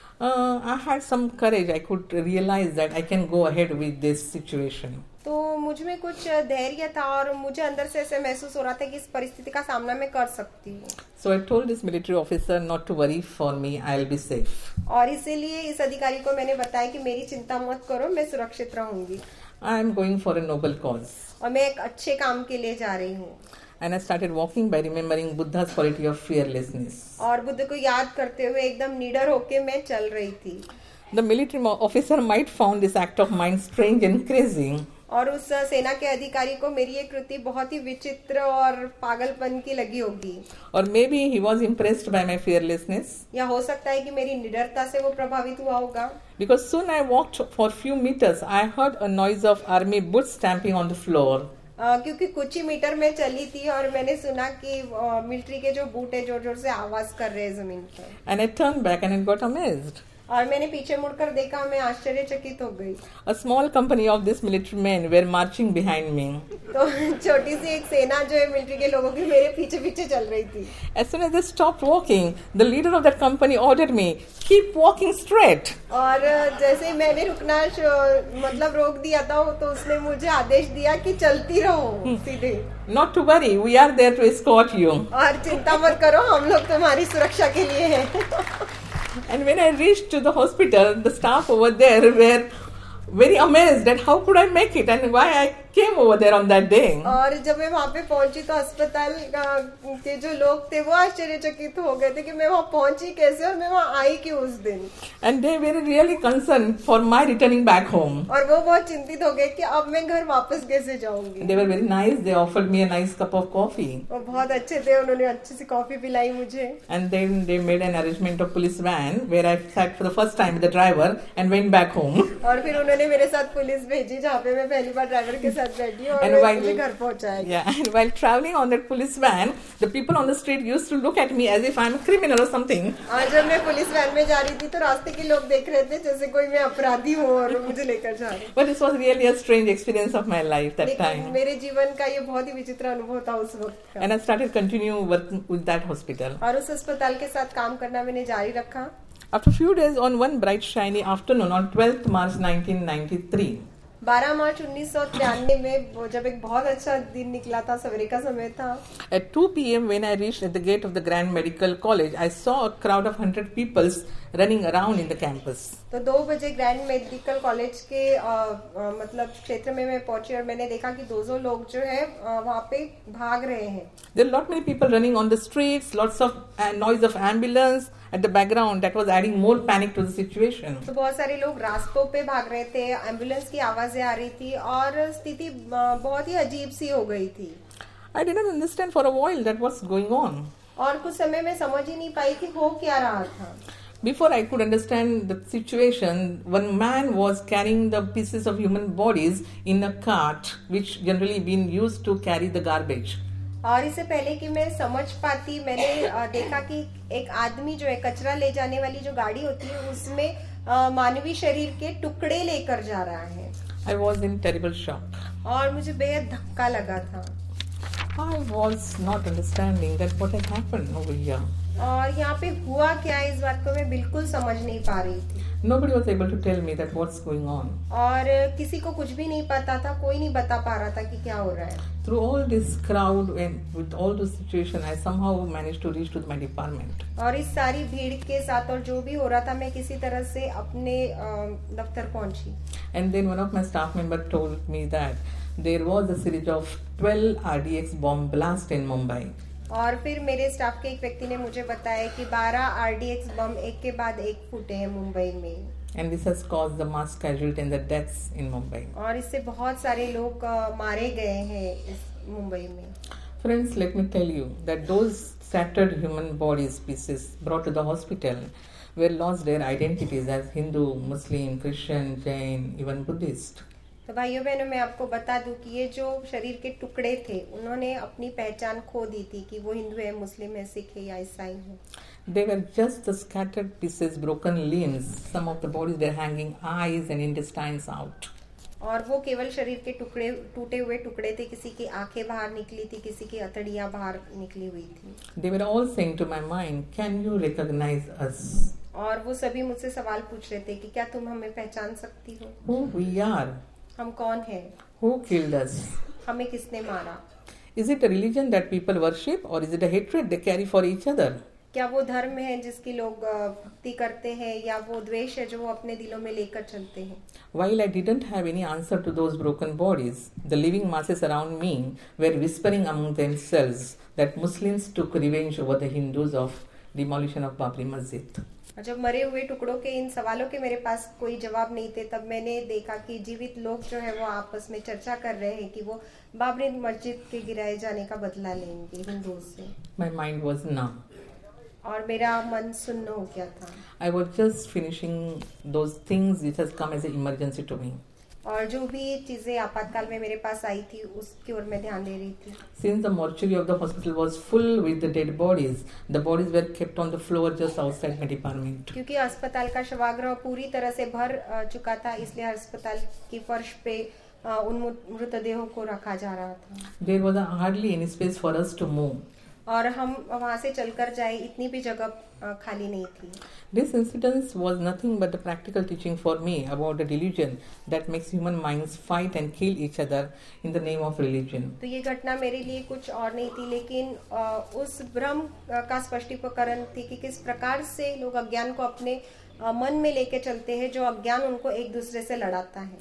I had some courage. I could realize that I can go ahead with this situation. तो मुझ में कुछ धैर्य था और मुझे अंदर से ऐसे महसूस हो रहा था कि इस परिस्थिति का सामना मैं कर सकती हूँ. So I told this military officer not to worry for me. I'll be safe. और इसीलिए इस अधिकारी को मैंने बताया कि मेरी चिंता मत करो, मैं सुरक्षित रहूंगी. I am going for a noble cause. और मैं एक अच्छे काम के लिए जा रही हूँ. And I started walking by remembering Buddha's quality of fearlessness. और बुद्ध को याद करते हुए एकदम निडर होके मैं चल रही थी. The military officer might found this act of mine strange and crazy. और उस सेना के अधिकारी को मेरी ये कृति बहुत ही विचित्र और पागलपन की लगी होगी. Or maybe he was impressed by my fearlessness. या हो सकता है कि मेरी निडरता से वो प्रभावित हुआ होगा. Because soon I walked for few meters, I heard a noise of army boots stamping on the floor. क्योंकि कुछ ही मीटर में चली थी और मैंने सुना कि मिलिट्री के जो बूट है जोर जोर से आवाज कर रहे हैं जमीन पर. And I turned back and I got amazed. और मैंने पीछे मुड़कर देखा, मैं आश्चर्यचकित हो गई. A small company of these military men were marching behind me. तो छोटी सी एक सेना जो है मिलिट्री के लोगों की मेरे पीछे पीछे चल रही थी. As soon as they stopped walking, the leader of that company ordered me, keep walking straight. और जैसे मैंने रुकना मतलब रोक दिया था तो उसने मुझे आदेश दिया कि चलती रहो सीधे. Not to worry, we are there to escort you. और चिंता मत करो, हम लोग तुम्हारी सुरक्षा के लिए हैं. And when I reached to the hospital, the staff over there were very amazed at how could I make it and why I came over there on that day. और जब मैं वहाँ पे पहुंची तो अस्पताल के जो लोग थे वो आश्चर्यचकित हो गए थे कि मैं वहाँ पहुंची कैसे और मैं वहाँ आई क्यों उस दिन. And they were really concerned for my returning back home. और वो बहुत चिंतित हो गए कि अब मैं घर वापस कैसे जाऊंगी. They were very nice. They offered me a nice cup of coffee. वो बहुत अच्छे थे, उन्होंने अच्छी सी कॉफी पिलाई मुझे. And then they made an arrangement of police van where I sat for the first time with the driver and went back home. और फिर उन्होंने मेरे साथ पुलिस भेजी जहाँ पे मैं पहली बार ड्राइवर के साथ बैठी और मुझे घर पहुँचाया. Yeah, and while traveling on that police van, the people on the street used to look at me as if I'm a criminal or something. और जब मैं पुलिस वैन में जा रही थी तो रास्ते के लोग देख रहे थे जैसे कोई मैं अपराधी हूँ और मुझे लेकर जा रहे. But this was really a strange experience of my life that time. मेरे जीवन का ये बहुत ही विचित्र अनुभव था उस वक्त का. And I started continue working with that hospital. और उस अस्पताल के साथ काम करना मैंने जारी रखा. After a few days, on one bright shiny afternoon on 12th March 1993, 12 मार्च 1993 में वो जब एक बहुत अच्छा दिन निकला था, सवेरे का समय था. at 2 p.m. when I reached at the gate of the Grand Medical College, I saw a crowd of 100 people running around in the campus. तो 2 बजे ग्रैंड मेडिकल कॉलेज के मतलब क्षेत्र में मैं पहुंची और मैंने देखा कि 200 लोग जो है वहाँ पे भाग रहे हैं. There are lot many people running on the streets, lots of noise of ambulance at the background that was adding more panic to the situation. तो बहुत सारे लोग रास्तों पे भाग रहे थे, एम्बुलेंस की आवाजें आ रही थी और स्थिति बहुत ही अजीब सी हो गई थी. I didn't understand for a while that what's going on. और कुछ समय में समझ ही नहीं पाई कि हो क्या रहा था. Before I could understand the situation, one man was carrying the pieces of human bodies in a cart which generally been used to carry the garbage. और इससे पहले कि मैं समझ पाती, मैंने देखा कि एक आदमी जो है कचरा ले जाने वाली जो गाड़ी होती है उसमें मानवीय शरीर के टुकड़े लेकर जा रहा है. I was in terrible shock. और मुझे बेहद धक्का लगा था. I was not understanding that what had happened over here. और यहाँ पे हुआ क्या है इस बात को मैं बिल्कुल समझ नहीं पा रही थी. Nobody was able to tell me that what's going on. और किसी को कुछ भी नहीं पता था, कोई नहीं बता पा रहा था कि क्या हो रहा है. Through all this crowd and with all the situation, I somehow managed to reach to my department. और इस सारी भीड़ के साथ और जो भी हो रहा था मैं किसी तरह से अपने दफ्तर पहुंची. And then one of my staff member told me that there was a series of 12 RDX bomb blast in Mumbai. और फिर मेरे स्टाफ के एक व्यक्ति ने मुझे बताया कि 12 RDX बम एक के बाद एक फूटे हैं मुंबई में. And this has caused the mass casualty and the deaths in Mumbai. और इससे बहुत सारे लोग मारे गए हैं इस मुंबई में. Friends, let me tell you that those shattered human bodies pieces brought to the hospital were lost their identities as Hindu, Muslim, Christian, Jain, even Buddhist. तो भाइयों बहनों मैं आपको बता दूं कि ये जो शरीर के टुकड़े थे उन्होंने अपनी पहचान खो दी थी कि वो हिंदू है, मुस्लिम है, सिख है या ईसाई है. They were just the scattered pieces, broken limbs. Some of the bodies were hanging eyes and intestines out. और वो केवल शरीर के टुकड़े, टूटे हुए टुकड़े थे. किसी की आंखें बाहर निकली थी, किसी की अतड़ियां बाहर निकली हुई थी. They were all saying to my mind, "Can you recognize us? और वो सभी मुझसे सवाल पूछ रहे थे कि क्या तुम हमें पहचान सकती हो? Who we are? हम कौन हैं? Who killed us? हमें किसने मारा? Is it a religion that people worship, or is it a hatred they carry for each other?" क्या वो धर्म है जिसकी लोग भक्ति करते हैं या वो द्वेष है जो वो अपने दिलों में लेकर चलते हैं? While I didn't have any answer to those broken bodies, the living masses around me were whispering among themselves that Muslims took revenge over the Hindus of demolition of Babri Masjid. जब मरे हुए टुकड़ों के इन सवालों के मेरे पास कोई जवाब नहीं थे, तब मैंने देखा कि जीवित लोग जो है वो आपस में चर्चा कर रहे हैं कि वो बाबरी मस्जिद के गिराए जाने का बदला लेंगे हिंदुओं से. My mind was numb. और मेरा मन सुन्न हो गया था. I was just finishing those things which has come as an emergency to me. और जो भी चीजें आपातकाल में मेरे पास आई थी उसकी ओर मैं ध्यान दे रही थी. Since the mortuary of the hospital was full with the dead bodies, the bodies were kept on the floor just outside my department. क्योंकि अस्पताल का शवागार पूरी तरह से भर चुका था, इसलिए अस्पताल की फर्श पे उन मृतदेहों को रखा जा रहा था. There was hardly any space for us to move. और हम वहाँ से चलकर जाए इतनी भी जगह खाली नहीं थी. This incident was nothing but the practical teaching for me about the delusion that makes human minds fight and kill each other in the name of religion. तो ये घटना मेरे लिए कुछ और नहीं थी, लेकिन उस भ्रम का स्पष्टीकरण थी कि किस प्रकार से लोग अज्ञान को अपने मन में लेके चलते हैं, जो अज्ञान उनको एक दूसरे से लड़ाता है.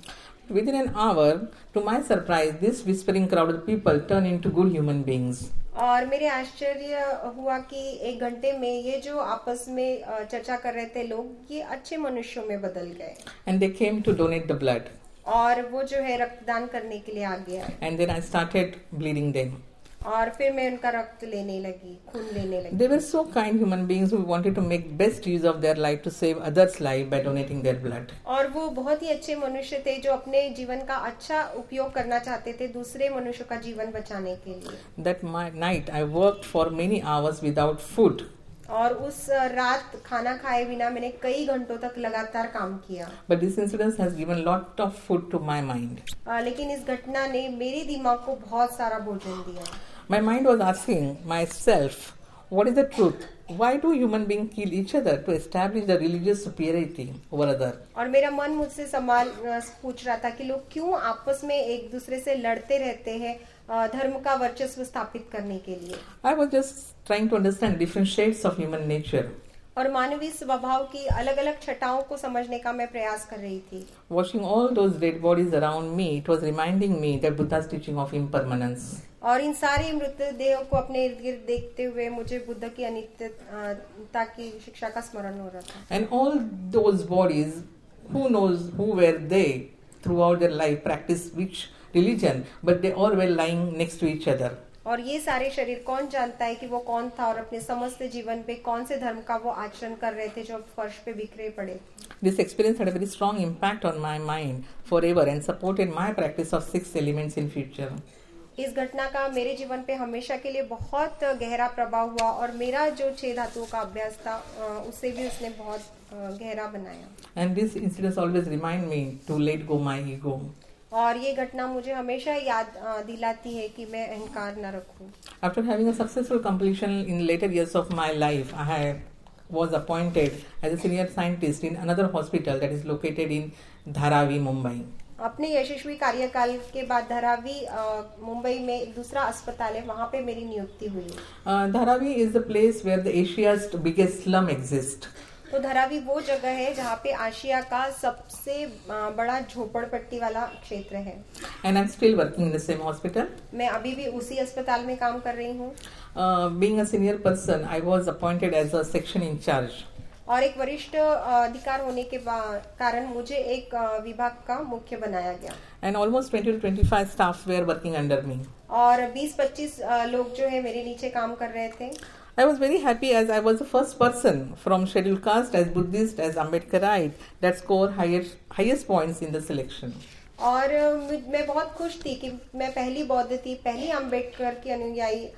Within an hour, to my surprise, this whispering crowd of people turned into good human beings. और मेरे आश्चर्य हुआ कि 1 घंटे में ये जो आपस में चर्चा कर रहे थे लोग, ये अच्छे मनुष्यों में बदल गए. And they came to donate the blood. और वो जो है रक्तदान करने के लिए आ गया. And then I started bleeding them. और फिर मैं उनका रक्त लेने लगी, खून लेने लगी. They were so kind human beings who wanted to make best use of their life to save others' life by donating their blood. और वो बहुत ही अच्छे मनुष्य थे जो अपने जीवन का अच्छा उपयोग करना चाहते थे दूसरे मनुष्यों का जीवन बचाने के लिए. That night I worked for many hours without food. और उस रात खाना खाए बिना मैंने कई घंटों तक लगातार काम किया. But this incident has given lot of food to my mind. लेकिन इस घटना ने मेरे दिमाग को बहुत सारा भोजन दिया. My mind was asking myself, what is the truth? Why do human beings kill each other to establish the religious superiority over other? और मेरा मन मुझसे सवाल पूछ रहा था कि लोग क्यों आपस में एक दूसरे से लड़ते रहते हैं धर्म का वर्चस्व स्थापित करने के लिए. I was just trying to understand different shades of human nature. और मानवीय स्वभाव की अलग अलग छटाओं को समझने का मैं प्रयास कर रही थी. Watching all those dead bodies around me, it was reminding me that Buddha's teaching of impermanence. और इन सारे मृतदेहों को अपने इर्द गिर्द देखते हुए मुझे बुद्ध की अनित्यता की शिक्षा का स्मरण हो रहा था. And all those bodies, who knows who were they throughout their life, practice which religion, but they all were lying next to each other. और ये सारे शरीर कौन जानता है कि वो कौन था और अपने समस्त जीवन पे कौन से धर्म का वो आचरण कर रहे थे जो फर्श पे बिखरे पड़े. This experience had a very strong impact on my mind forever and supported my practice of 6 elements in future. इस घटना का मेरे जीवन पे हमेशा के लिए बहुत गहरा प्रभाव हुआ और मेरा जो 6 धातुओं का अभ्यास था उसे भी उसने बहुत गहरा बनाया. And this incident always remind me to let go my ego. और ये घटना मुझे हमेशा याद दिलाती है कि मैं अहंकार न रखूं. After having a successful completion in later years of my life, I was appointed as a senior scientist in another hospital that is located in Dharavi, Mumbai. अपने यशस्वी कार्यकाल के बाद धारावी मुंबई में एक दूसरा अस्पताल है, वहाँ पे मेरी नियुक्ति हुई. Dharavi is the place where the Asia's biggest slum exists. तो धारावी वो जगह है जहाँ पे आशिया का सबसे बड़ा झोपड़पट्टी वाला क्षेत्र है. And I'm still working in the same hospital. मैं अभी भी उसी अस्पताल में काम कर रही हूँ. Being a senior person, I was appointed as a section in charge. और एक वरिष्ठ अधिकार होने के कारण मुझे एक विभाग का मुख्य बनाया गया. And almost 20 to 25 staff were working under me. और 20-25 लोग जो है मेरे नीचे काम कर रहे थे. I was very happy as I was the first person from scheduled caste, as Buddhist, as Ambedkarite that scored highest points in the selection. और मैं बहुत खुश थी कि मैं पहली बौद्ध थी, पहली अम्बेडकर की अनुयायी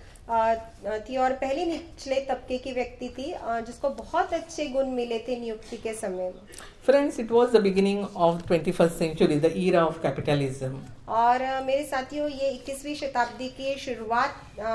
थी और पहली निचले तबके की व्यक्ति थी जिसको बहुत अच्छे गुण मिले थे नियुक्ति के समय. Friends, it was the beginning of the 21st century, the era of capitalism. और मेरे साथियों, ये 21वीं शताब्दी की शुरुआत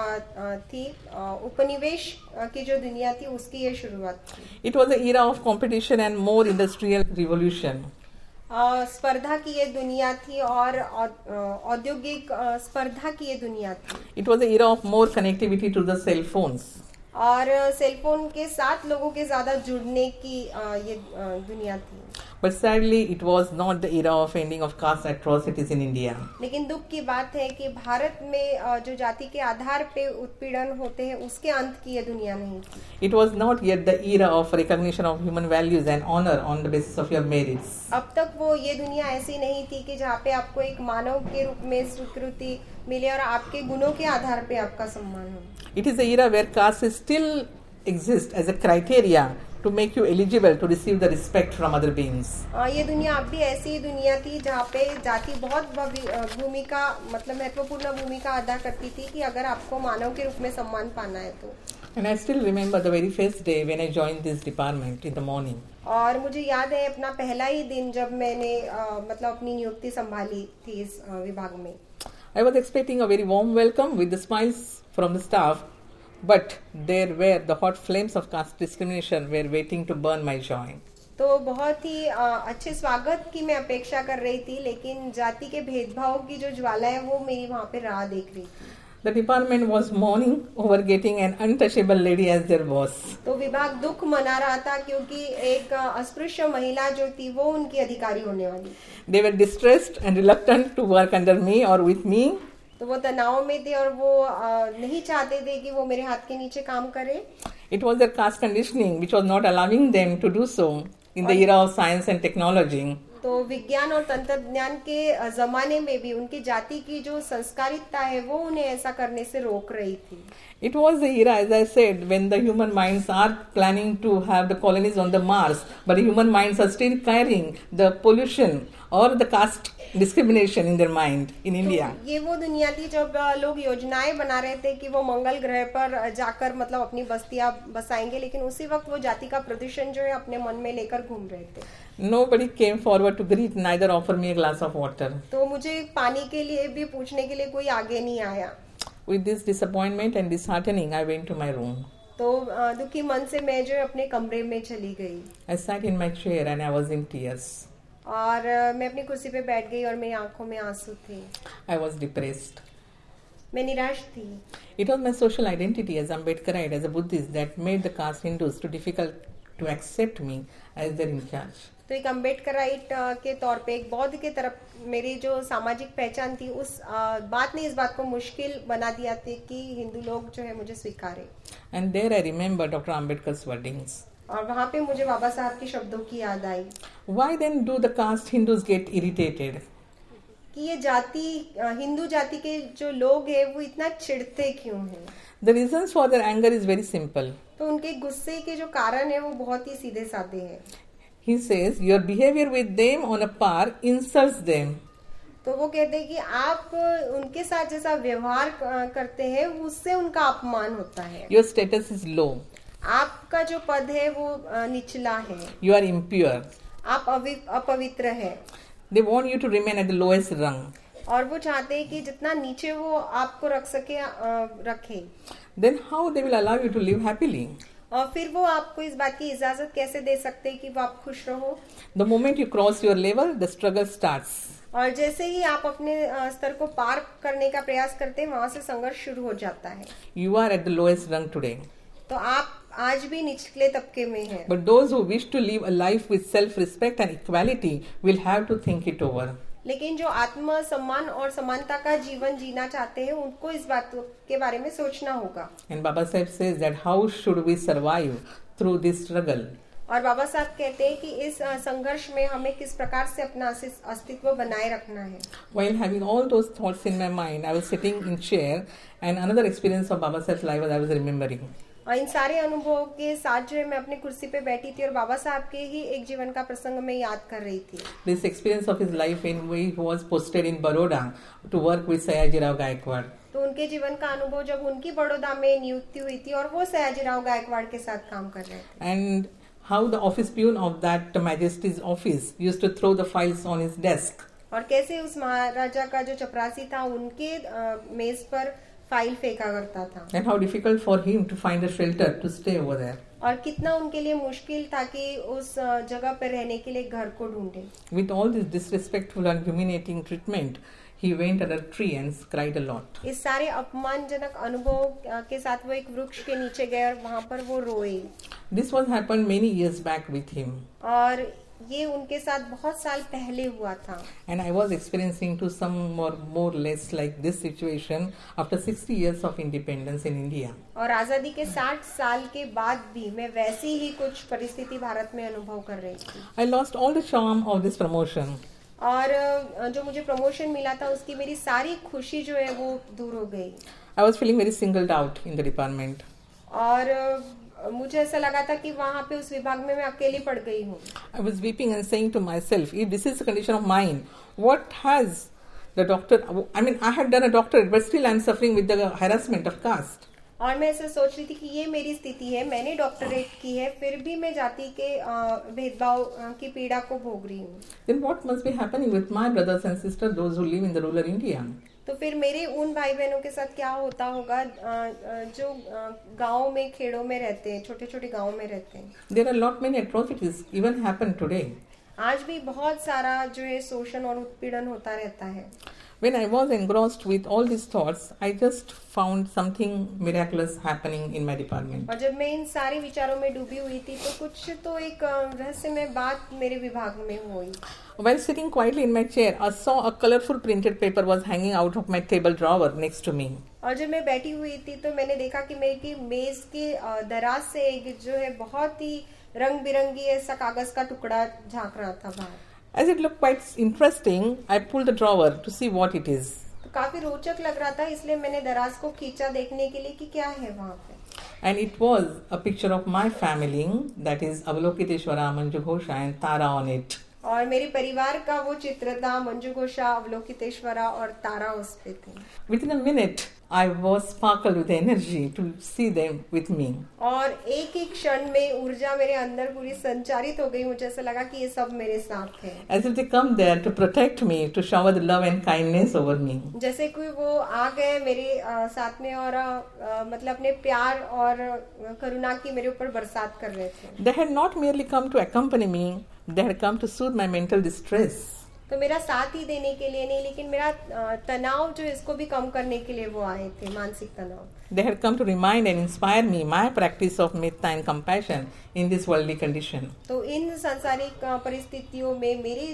थी. उपनिवेश की जो दुनिया थी उसकी ये शुरुआत थी. It was the era of competition and more industrial revolution. स्पर्धा की ये दुनिया थी और औद्योगिक स्पर्धा की ये दुनिया थी. It was the era of more connectivity to the cell phones. और सेलफोन के साथ लोगों के ज्यादा जुड़ने की ये दुनिया थी. But sadly, it was not the era of ending of caste atrocities in India. लेकिन दुख की बात है कि भारत में जो जाति के आधार पे उत्पीड़न होते हैं उसके अंत की ये दुनिया नहीं थी. It was not yet the era of recognition of human values and honor on the basis of your merits. अब तक वो ये दुनिया ऐसी नहीं थी कि जहाँ पे आपको एक मानव के रूप में स्वीकृति मिले और आपके गुणों के आधार पे आपका सम्मान हो. It is the era where caste still exists as a criteria to make you eligible to receive the respect from other beings. ये दुनिया अब भी ऐसी दुनिया थी जहाँ पे जाति बहुत भूमिका मतलब महत्वपूर्ण भूमिका अदा करती थी कि अगर आपको मानव के रूप में सम्मान पाना है तो. And I still remember the very first day when I joined this department in the morning. और मुझे याद है अपना पहला ही दिन जब मैंने मतलब अपनी नियुक्ति संभाली थी इस विभाग में. I was expecting a very warm welcome with the smiles from the staff, but there were the hot flames of caste discrimination were waiting to burn my joy. तो बहुत ही अच्छे स्वागत की मैं अपेक्षा कर रही थी, लेकिन जाति के भेदभाव की जो ज्वाला है वो मेरी वहाँ पे राह देख रही थी. The department was mourning over getting an untouchable lady as their boss. तो विभाग दुख मना रहा था क्योंकि एक अस्पृश्य महिला जो थी वो उनकी अधिकारी होने वाली. They were distressed and reluctant to work under me or with me. तो वो तनाव में थे और वो नहीं चाहते थे कि वो मेरे हाथ के नीचे काम करे. It was their caste conditioning which was not allowing them to do so in the era of science and technology. तो विज्ञान और तंत्रज्ञान के जमाने में भी उनकी जाति की जो संस्कारितता है वो उन्हें ऐसा करने से रोक रही थी. It was the era, as I said, when the human minds are planning to have the colonies on the Mars, but the human minds are still carrying the pollution or the caste discrimination in their mind in India. तो ये वो दुनिया थी जब लोग योजनाएं बना रहे थे कि वो मंगल ग्रह पर जाकर मतलब अपनी बस्तियां बसाएंगे, लेकिन उसी वक्त वो जाति का प्रदूषण जो है अपने मन में लेकर घूम रहे थे. Nobody came forward to greet, neither offer me a glass of water. तो मुझे पानी के लिए भी पूछने के लिए कोई आगे नहीं आया. With this disappointment and disheartening, I went to my room. तो दुखी मन से मैं जो है अपने कमरे में चली गई. I sat in my chair and I was in tears. और मैं अपनी कुर्सी पे बैठ गई और मेरी आंखों में आंसू थे. I was depressed. मैं निराश थी. It was my social identity as Ambedkarite, as a Buddhist, that made the caste Hindus too difficult to accept me as their in charge. तो एक अम्बेडकराइट के तौर पे एक बौद्ध के तरफ मेरी जो सामाजिक पहचान थी उस बात ने इस बात को मुश्किल बना दिया था कि हिंदू लोग जो है मुझे स्वीकारे. And there I remember Dr. Ambedkar's wordings. और वहाँ पे मुझे बाबा साहब के शब्दों की याद आई. Why then do the caste Hindus get irritated? कि ये जाति हिंदू जाति के जो लोग हैं वो इतना चिढ़ते क्यों हैं? The reasons for their anger is very simple. तो उनके गुस्से के जो कारण है वो बहुत ही सीधे साधे हैं. He says your behavior with them on a par insults them. तो वो कहते हैं कि आप उनके साथ जैसा व्यवहार करते हैं उससे उनका अपमान होता है. Your status is low. आपका जो पद है वो निचला है. You are impure. आप अपवित्र है. They want you to remain at the lowest rung. और वो चाहते हैं कि जितना नीचे वो आपको रख सके रखे. Then how they will allow you to live happily? और फिर वो आपको इस बात की इजाजत कैसे दे सकते हैं कि वो आप खुश रहो? The moment you cross your level, the struggle starts. और जैसे ही आप अपने स्तर को पार करने का प्रयास करते हैं वहां से संघर्ष शुरू हो जाता है. You are at the lowest rung today. तो आप आज भी निचले तबके में हैं. But those who wish to live a life with self-respect and equality will have to think it over. लेकिन जो आत्म सम्मान और समानता का जीवन जीना चाहते हैं उनको इस बात के बारे में सोचना होगा. And Baba Sahib says that how should we survive through this struggle? और बाबा साहब कहते हैं कि इस संघर्ष में हमें किस प्रकार से अपना अस्तित्व बनाए रखना है. While having all those thoughts in my mind, I was sitting in chair and another experience of Baba Sahib's life I was remembering. और इन सारे अनुभवों के साथ जो है मैं अपनी कुर्सी पे बैठी थी और बाबा साहब के ही एक जीवन का प्रसंग मैं याद कर रही थी. This experience of his life when he was posted in Baroda to work with Sayajirao Gaikwad. तो उनके जीवन का अनुभव जब उनकी बड़ौदा में नियुक्ति हुई थी और वो सयाजीराव गायकवाड़ के साथ काम कर रहे थे. And how the office peon of that Majesty's office used to throw the files on his desk. और कैसे उस महाराजा का जो चपरासी था उनके मेज पर फाइल फेंका करता था. And how difficult for him to find a shelter to stay over there. और कितना उनके लिए मुश्किल था कि उस जगह पर रहने के लिए घर को ढूंढे. With all this disrespectful and humiliating treatment, he went under a tree and cried a lot. इस सारे अपमानजनक अनुभव के साथ वो एक वृक्ष के नीचे गए और वहाँ पर वो रोए. This was happened many years back with him. और ये उनके साथ बहुत साल पहले हुआ था. And I was experiencing to some more or less like this situation after 60 years of independence in India. और आजादी के 60 साल के बाद भी मैं वैसी ही कुछ परिस्थिति भारत में अनुभव कर रही थी. I lost all the charm of this promotion. और जो मुझे प्रमोशन मिला था उसकी मेरी सारी खुशी जो है वो दूर हो गई. I was feeling very singled out in the department. और मुझे ऐसा लगा था कि वहाँ पे उस विभाग में मैं अकेली पड़ गई हूँ. I was weeping and saying to myself, if this is the condition of mine, what has the doctor, I mean, I had done a doctorate, but still I'm suffering with the harassment of caste. और मैं ऐसे सोच रही थी कि ये मेरी स्थिति है, मैंने डॉक्टरेट की है, फिर भी मैं जाति के भेदभाव की पीड़ा को भोग रही हूँ. Then what must be happening with my brothers and sisters, those who live in the rural India? तो फिर मेरे उन भाई बहनों के साथ क्या होता होगा जो गाँव में खेड़ों में रहते हैं, छोटे छोटे गाँव में रहते हैं. There are lot many atrocities even happen today. आज भी बहुत सारा जो है शोषण और उत्पीड़न होता रहता है. When I was engrossed with all these thoughts, I just found something miraculous happening in my department. और जब मैं इन सारे विचारों में डूबी हुई थी तो कुछ तो एक रहस्यमय बात मेरे विभाग में हुई. While sitting quietly in my chair, I saw a colorful printed paper was hanging out of my table drawer next to me. और जब मैं बैठी हुई थी तो मैंने देखा कि मेरी मेज के दराज से एक जो है बहुत ही रंग बिरंगी ऐसा कागज का टुकड़ा झांक रहा था बाहर. As it looked quite interesting, I pulled the drawer to see what it is. तो काफी रोचक लग रहा था, इसलिए मैंने दराज को खींचा देखने के लिए कि क्या है वहाँ पे. And it was a picture of my family, that is Avalokiteshwara, Manju Ghosha and Tara on it. और मेरे परिवार का वो चित्र था, मंजू घोषा, अवलोकितेश्वरा और तारा उस पे थे. Within a minute, I was sparkled with energy to see them with me. और एक एक क्षण में ऊर्जा मेरे अंदर पूरी संचारित हो गई. मुझे ऐसा लगा कि ये सब मेरे साथ है. As if they come there to protect me, to shower the love and kindness over me. जैसे कोई वो आ गए मेरे साथ में और मतलब अपने प्यार और करुणा की मेरे ऊपर बरसात कर रहे थे. They had not merely come to accompany me, they had come to soothe my mental distress. तो मेरा साथ ही देने के लिए नहीं, लेकिन मेरा तनाव जो इसको भी कम करने के लिए वो आए थे, मानसिक तनाव. They had come to remind and inspire me my practice of metta and compassion in this worldly condition. तो इन सांसारिक परिस्थितियों में मेरी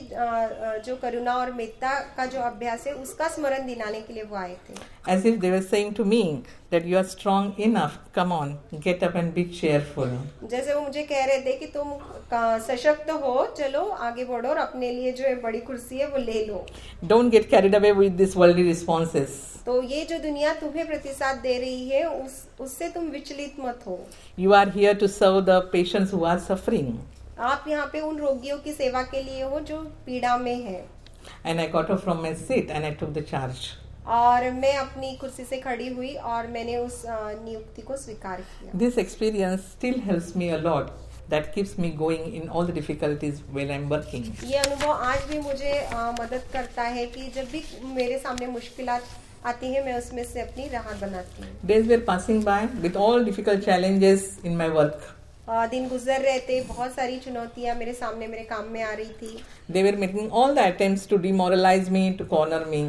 जो करुणा और मेत्ता का जो अभ्यास है उसका स्मरण दिलाने के लिए वो आए थे. As if they were saying to me that you are strong enough, come on, get up and be cheerful. जैसे वो मुझे कह रहे थे कि तुम सशक्त हो, चलो आगे बढ़ो और अपने लिए जो है बड़ी कुर्सी है वो ले लो. Don't get carried away with these worldly responses. तो ये जो दुनिया तुम्हें प्रतिसाद दे रही है उससे तुम विचलित मत हो. You are here to serve the patients who are suffering. आप यहाँ पे उन रोगियों की सेवा के लिए हो जो पीड़ा में है. And I got up from my seat and I took the charge. और मैं अपनी कुर्सी से खड़ी हुई और मैंने उस नियुक्ति को स्वीकार किया. This experience still helps me a lot. That keeps me going in all the difficulties while I'm working. ये अनुभव आज भी मुझे मदद करता है कि जब भी मेरे सामने मुश्किलात आती है मैं उसमें से अपनी राहत बनाती हूँ. Days were passing by with all difficult challenges in my work. दिन गुजर रहे थे, बहुत सारी चुनौतियाँ मेरे सामने मेरे काम में आ रही थी. They were making all the attempts to demoralize me, to corner me.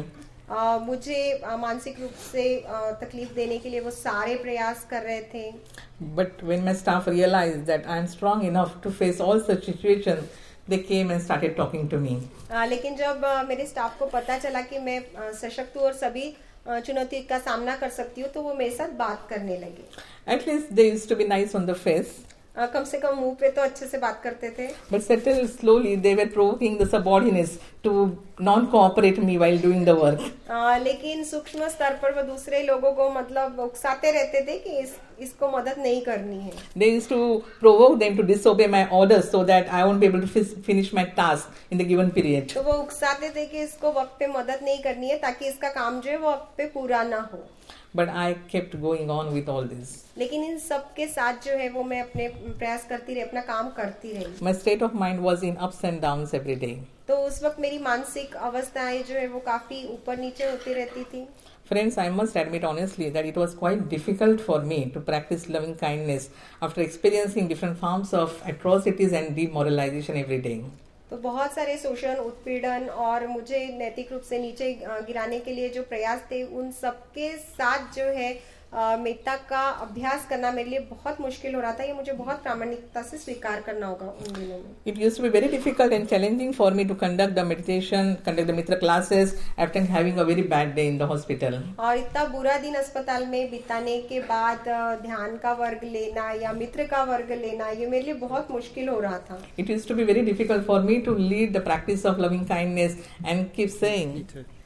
मुझे मानसिक रूप से तकलीफ देने के लिए वो सारे प्रयास कर रहे थे. But when my staff realized that I am strong enough to face all such situations, they came and started talking to me. लेकिन जब मेरे स्टाफ को पता चला कि मैं सशक्त हूँ और सभी चुनौती का सामना कर सकती हूँ तो वो मेरे साथ बात करने लगे. At least they used to be nice on the face. कम से कम मुंह पे तो अच्छे से बात करते थे. But settled slowly, they were provoking the subordinates to non-cooperate me while doing the work. लेकिन सूक्ष्म स्तर पर वो दूसरे लोगों को मतलब उकसाते रहते थे कि इसको मदद नहीं करनी है. They used to provoke them to disobey my orders so that I won't be able to finish my task in the given period. तो वो उकसाते थे कि इसको वक्त पे मदद नहीं करनी है ताकि इसका काम जो है वो वक्त पे पूरा ना हो. But I kept going on with all this. लेकिन इन सब के साथ जो है वो मैं अपने प्रयास करती रही, अपना काम करती रही. My state of mind was in ups and downs every day. तो उस वक्त मेरी मानसिक अवस्थाएं जो है वो काफी ऊपर नीचे होती रहती थी. Friends, I must admit honestly that it was quite difficult for me to practice loving kindness after experiencing different forms of atrocities and demoralization every day. तो बहुत सारे शोषण, उत्पीड़न और मुझे नैतिक रूप से नीचे गिराने के लिए जो प्रयास थे उन सबके साथ जो है मेत्ता का अभ्यास करना मेरे लिए बहुत मुश्किल हो रहा था. ये मुझे बहुत प्रामाणिकता से स्वीकार करना होगा उन दिनों में. It used to be very difficult and challenging for me to conduct the mitra classes after having a very bad day in the hospital. और इतना बुरा दिन अस्पताल में बिताने के बाद ध्यान का वर्ग लेना या मित्र का वर्ग लेना ये मेरे लिए बहुत मुश्किल हो रहा था. It used to be very difficult for me to lead the practice of loving kindness and keep saying,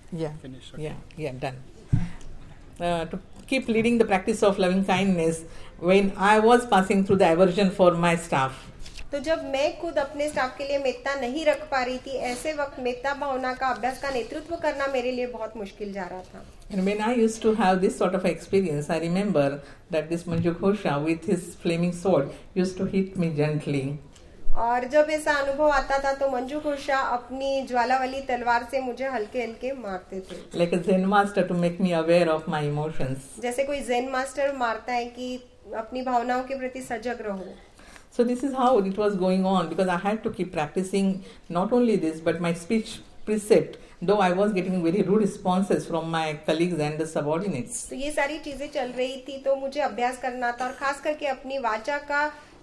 to keep leading the practice of loving kindness when I was passing through the aversion for my staff. तो जब मैं खुद अपने staff के लिए मेत्ता नहीं रख पा रही थी, ऐसे वक्त मेत्ता भावना का अभ्यास का नेतृत्व करना मेरे लिए बहुत मुश्किल जा रहा था. And when I used to have this sort of experience, I remember that this Manju Ghosha with his flaming sword used to hit me gently. और जब ऐसा अनुभव आता था तो मंजू घोषा अपनी ज्वाला वाली तलवार से मुझे हल्के हल्के मारते थे. Like a Zen master to make me aware of my emotions. जैसे कोई zen मास्टर मारता है कि अपनी भावनाओं के प्रति सजग रहो. So this is how it was going on because I had to keep practicing not only this but my speech precept though I was getting very rude responses from my colleagues and the subordinates. तो ये सारी चीजें चल रही थी, तो मुझे अभ्यास करना था और खास करके अपनी वाचा का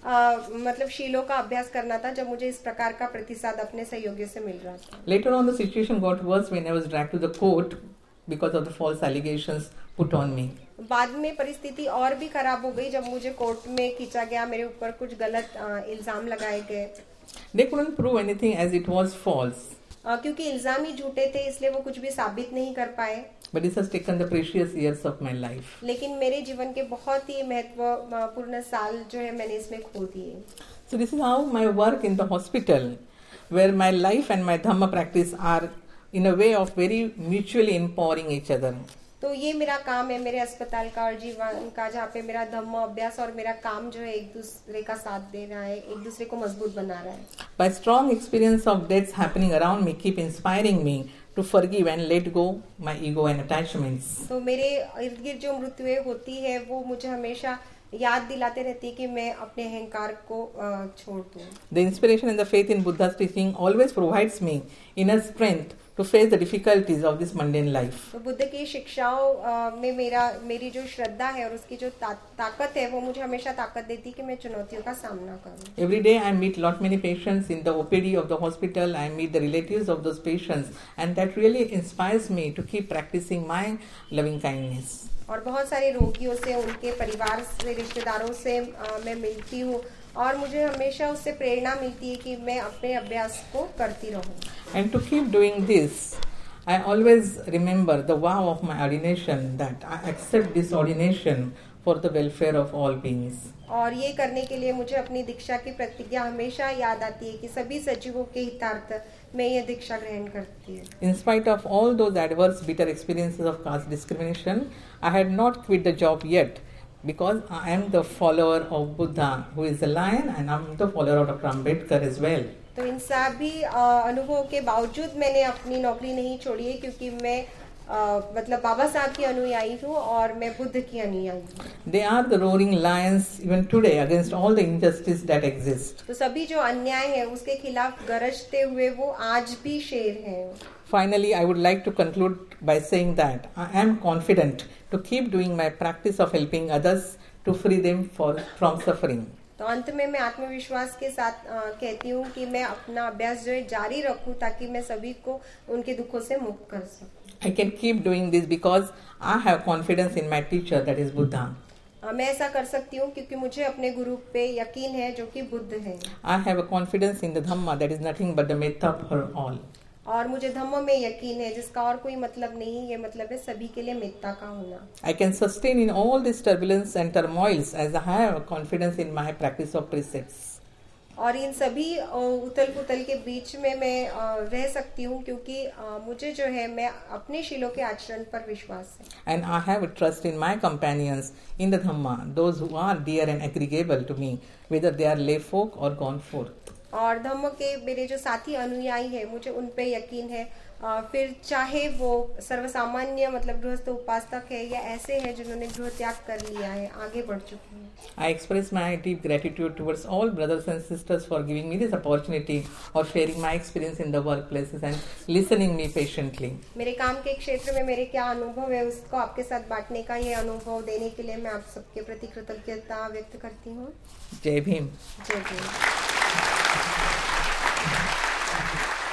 मतलब शीलों का अभ्यास करना था, जब मुझे इस प्रकार का प्रतिसाद अपने सहयोगियों से मिल रहा था. Later on, the situation got worse when I was dragged to the court because of the false allegations put on me. बाद में परिस्थिति और भी खराब हो गई जब मुझे कोर्ट में खींचा गया, मेरे ऊपर कुछ गलत इल्जाम लगाए गए. They couldn't prove anything as it was false. क्योंकि इल्जाम ही झूठे थे, इसलिए वो कुछ भी साबित नहीं कर पाए. But this has taken the precious years of my life. लेकिन मेरे जीवन के बहुत ही महत्वपूर्ण साल जो है मैंने इसमें खो दिए. So this is how my work in the hospital, where my life and my Dhamma practice are in a way of very mutually empowering each other. तो ये मेरा काम है, मेरे अस्पताल का और जीवन का, जहाँ पे मेरा धम्म अभ्यास और मेरा काम जो है एक दूसरे का साथ दे रहा है, एक दूसरे को मजबूत बना रहा है. My strong experience of deaths happening around me keep inspiring me to forgive and let go my ego and attachments. तो मेरे इर्द गिर्द जो मृत्युएं होती है वो मुझे हमेशा याद दिलाते रहती है कि मैं अपने अहंकार को छोड़ दूं. The inspiration and the faith in Buddha's teaching always provides me inner strength to face the difficulties of this mundane life. तो बुद्ध की शिक्षाओं में मेरी जो श्रद्धा है और उसकी जो ताकत है वो मुझे हमेशा ताकत देती है कि मैं चुनौतियों का सामना करूं. Every day I meet lot many patients in the OPD of the hospital. I meet the relatives of those patients, and that really inspires me to keep practicing my loving kindness. और बहुत सारे रोगियों से, उनके परिवार से, रिश्तेदारों से मैं मिलती हूँ और मुझे हमेशा उससे प्रेरणा मिलती है कि मैं अपने अभ्यास को करती रहूं. And to keep doing this, I always remember the vow of my ordination, that I accept this ordination for the welfare of all beings. और ये करने के लिए मुझे अपनी दीक्षा की प्रतिज्ञा हमेशा याद आती है कि सभी सजीवों के हितार्थ मैं ये दीक्षा ग्रहण करती हूँ. In spite of all those adverse, bitter experiences of caste discrimination, I had not quit the job yet, because I am the follower of Buddha, who is the lion, and I am the follower of Dr. Ambedkar as well. तो इन सभी अनुभवों के बावजूद मैंने अपनी नौकरी नहीं छोड़ी है, क्योंकि मैं मतलब बाबा साहब की अनुयायी हूँ और मैं बुद्ध की अनुयायी हूँ. They are the roaring lions even today against all the injustice that exists. तो सभी जो अन्याय है उसके खिलाफ गरजते हुए वो आज भी शेर हैं. Finally, I would like to conclude by saying that I am confident to keep doing my practice of helping others to free them from suffering. तो अंत में मैं आत्मविश्वास के साथ कहती हूँ कि मैं अपना अभ्यास जो है जारी रखूँ, ताकि मैं सभी को उनके दुखों से मुक्त कर सकूँ. I can keep doing this because I have confidence in my teacher, that is Buddha. मैं ऐसा कर सकती हूँ क्योंकि मुझे अपने गुरु पे यकीन है जो कि बुद्ध है. I have a confidence in the Dhamma, that is nothing but the metta for all. और मुझे धम्म में यकीन है जिसका और कोई मतलब नहीं, ये मतलब है सभी के लिए मित्ता का होना. I can sustain in all this turbulence and turmoils as I have confidence in my practice of precepts. और इन सभी उथल पुथल के बीच में मैं रह सकती हूँ क्योंकि मुझे जो है मैं अपने शीलों के आचरण पर विश्वास है. And I have a trust in my companions in the Dhamma, those who are dear and agreeable to me, whether they are lay folk or gone forth. और धम्म के मेरे जो साथी अनुयायी है मुझे उन पे यकीन है, फिर चाहे वो सर्वसामान्य मतलब गृहस्थ उपासक है या ऐसे हैं जिन्होंने गृह त्याग कर लिया है, आगे बढ़ चुके हैं. I express my deep gratitude towards all brothers and sisters for giving me this opportunity of sharing my experience in the workplaces and listening me patiently. मेरे काम के क्षेत्र में मेरे क्या अनुभव है उसको आपके साथ बांटने का ये अनुभव देने के लिए मैं आप सबके प्रति कृतज्ञता व्यक्त करती हूँ. जय भीम. जय भीम.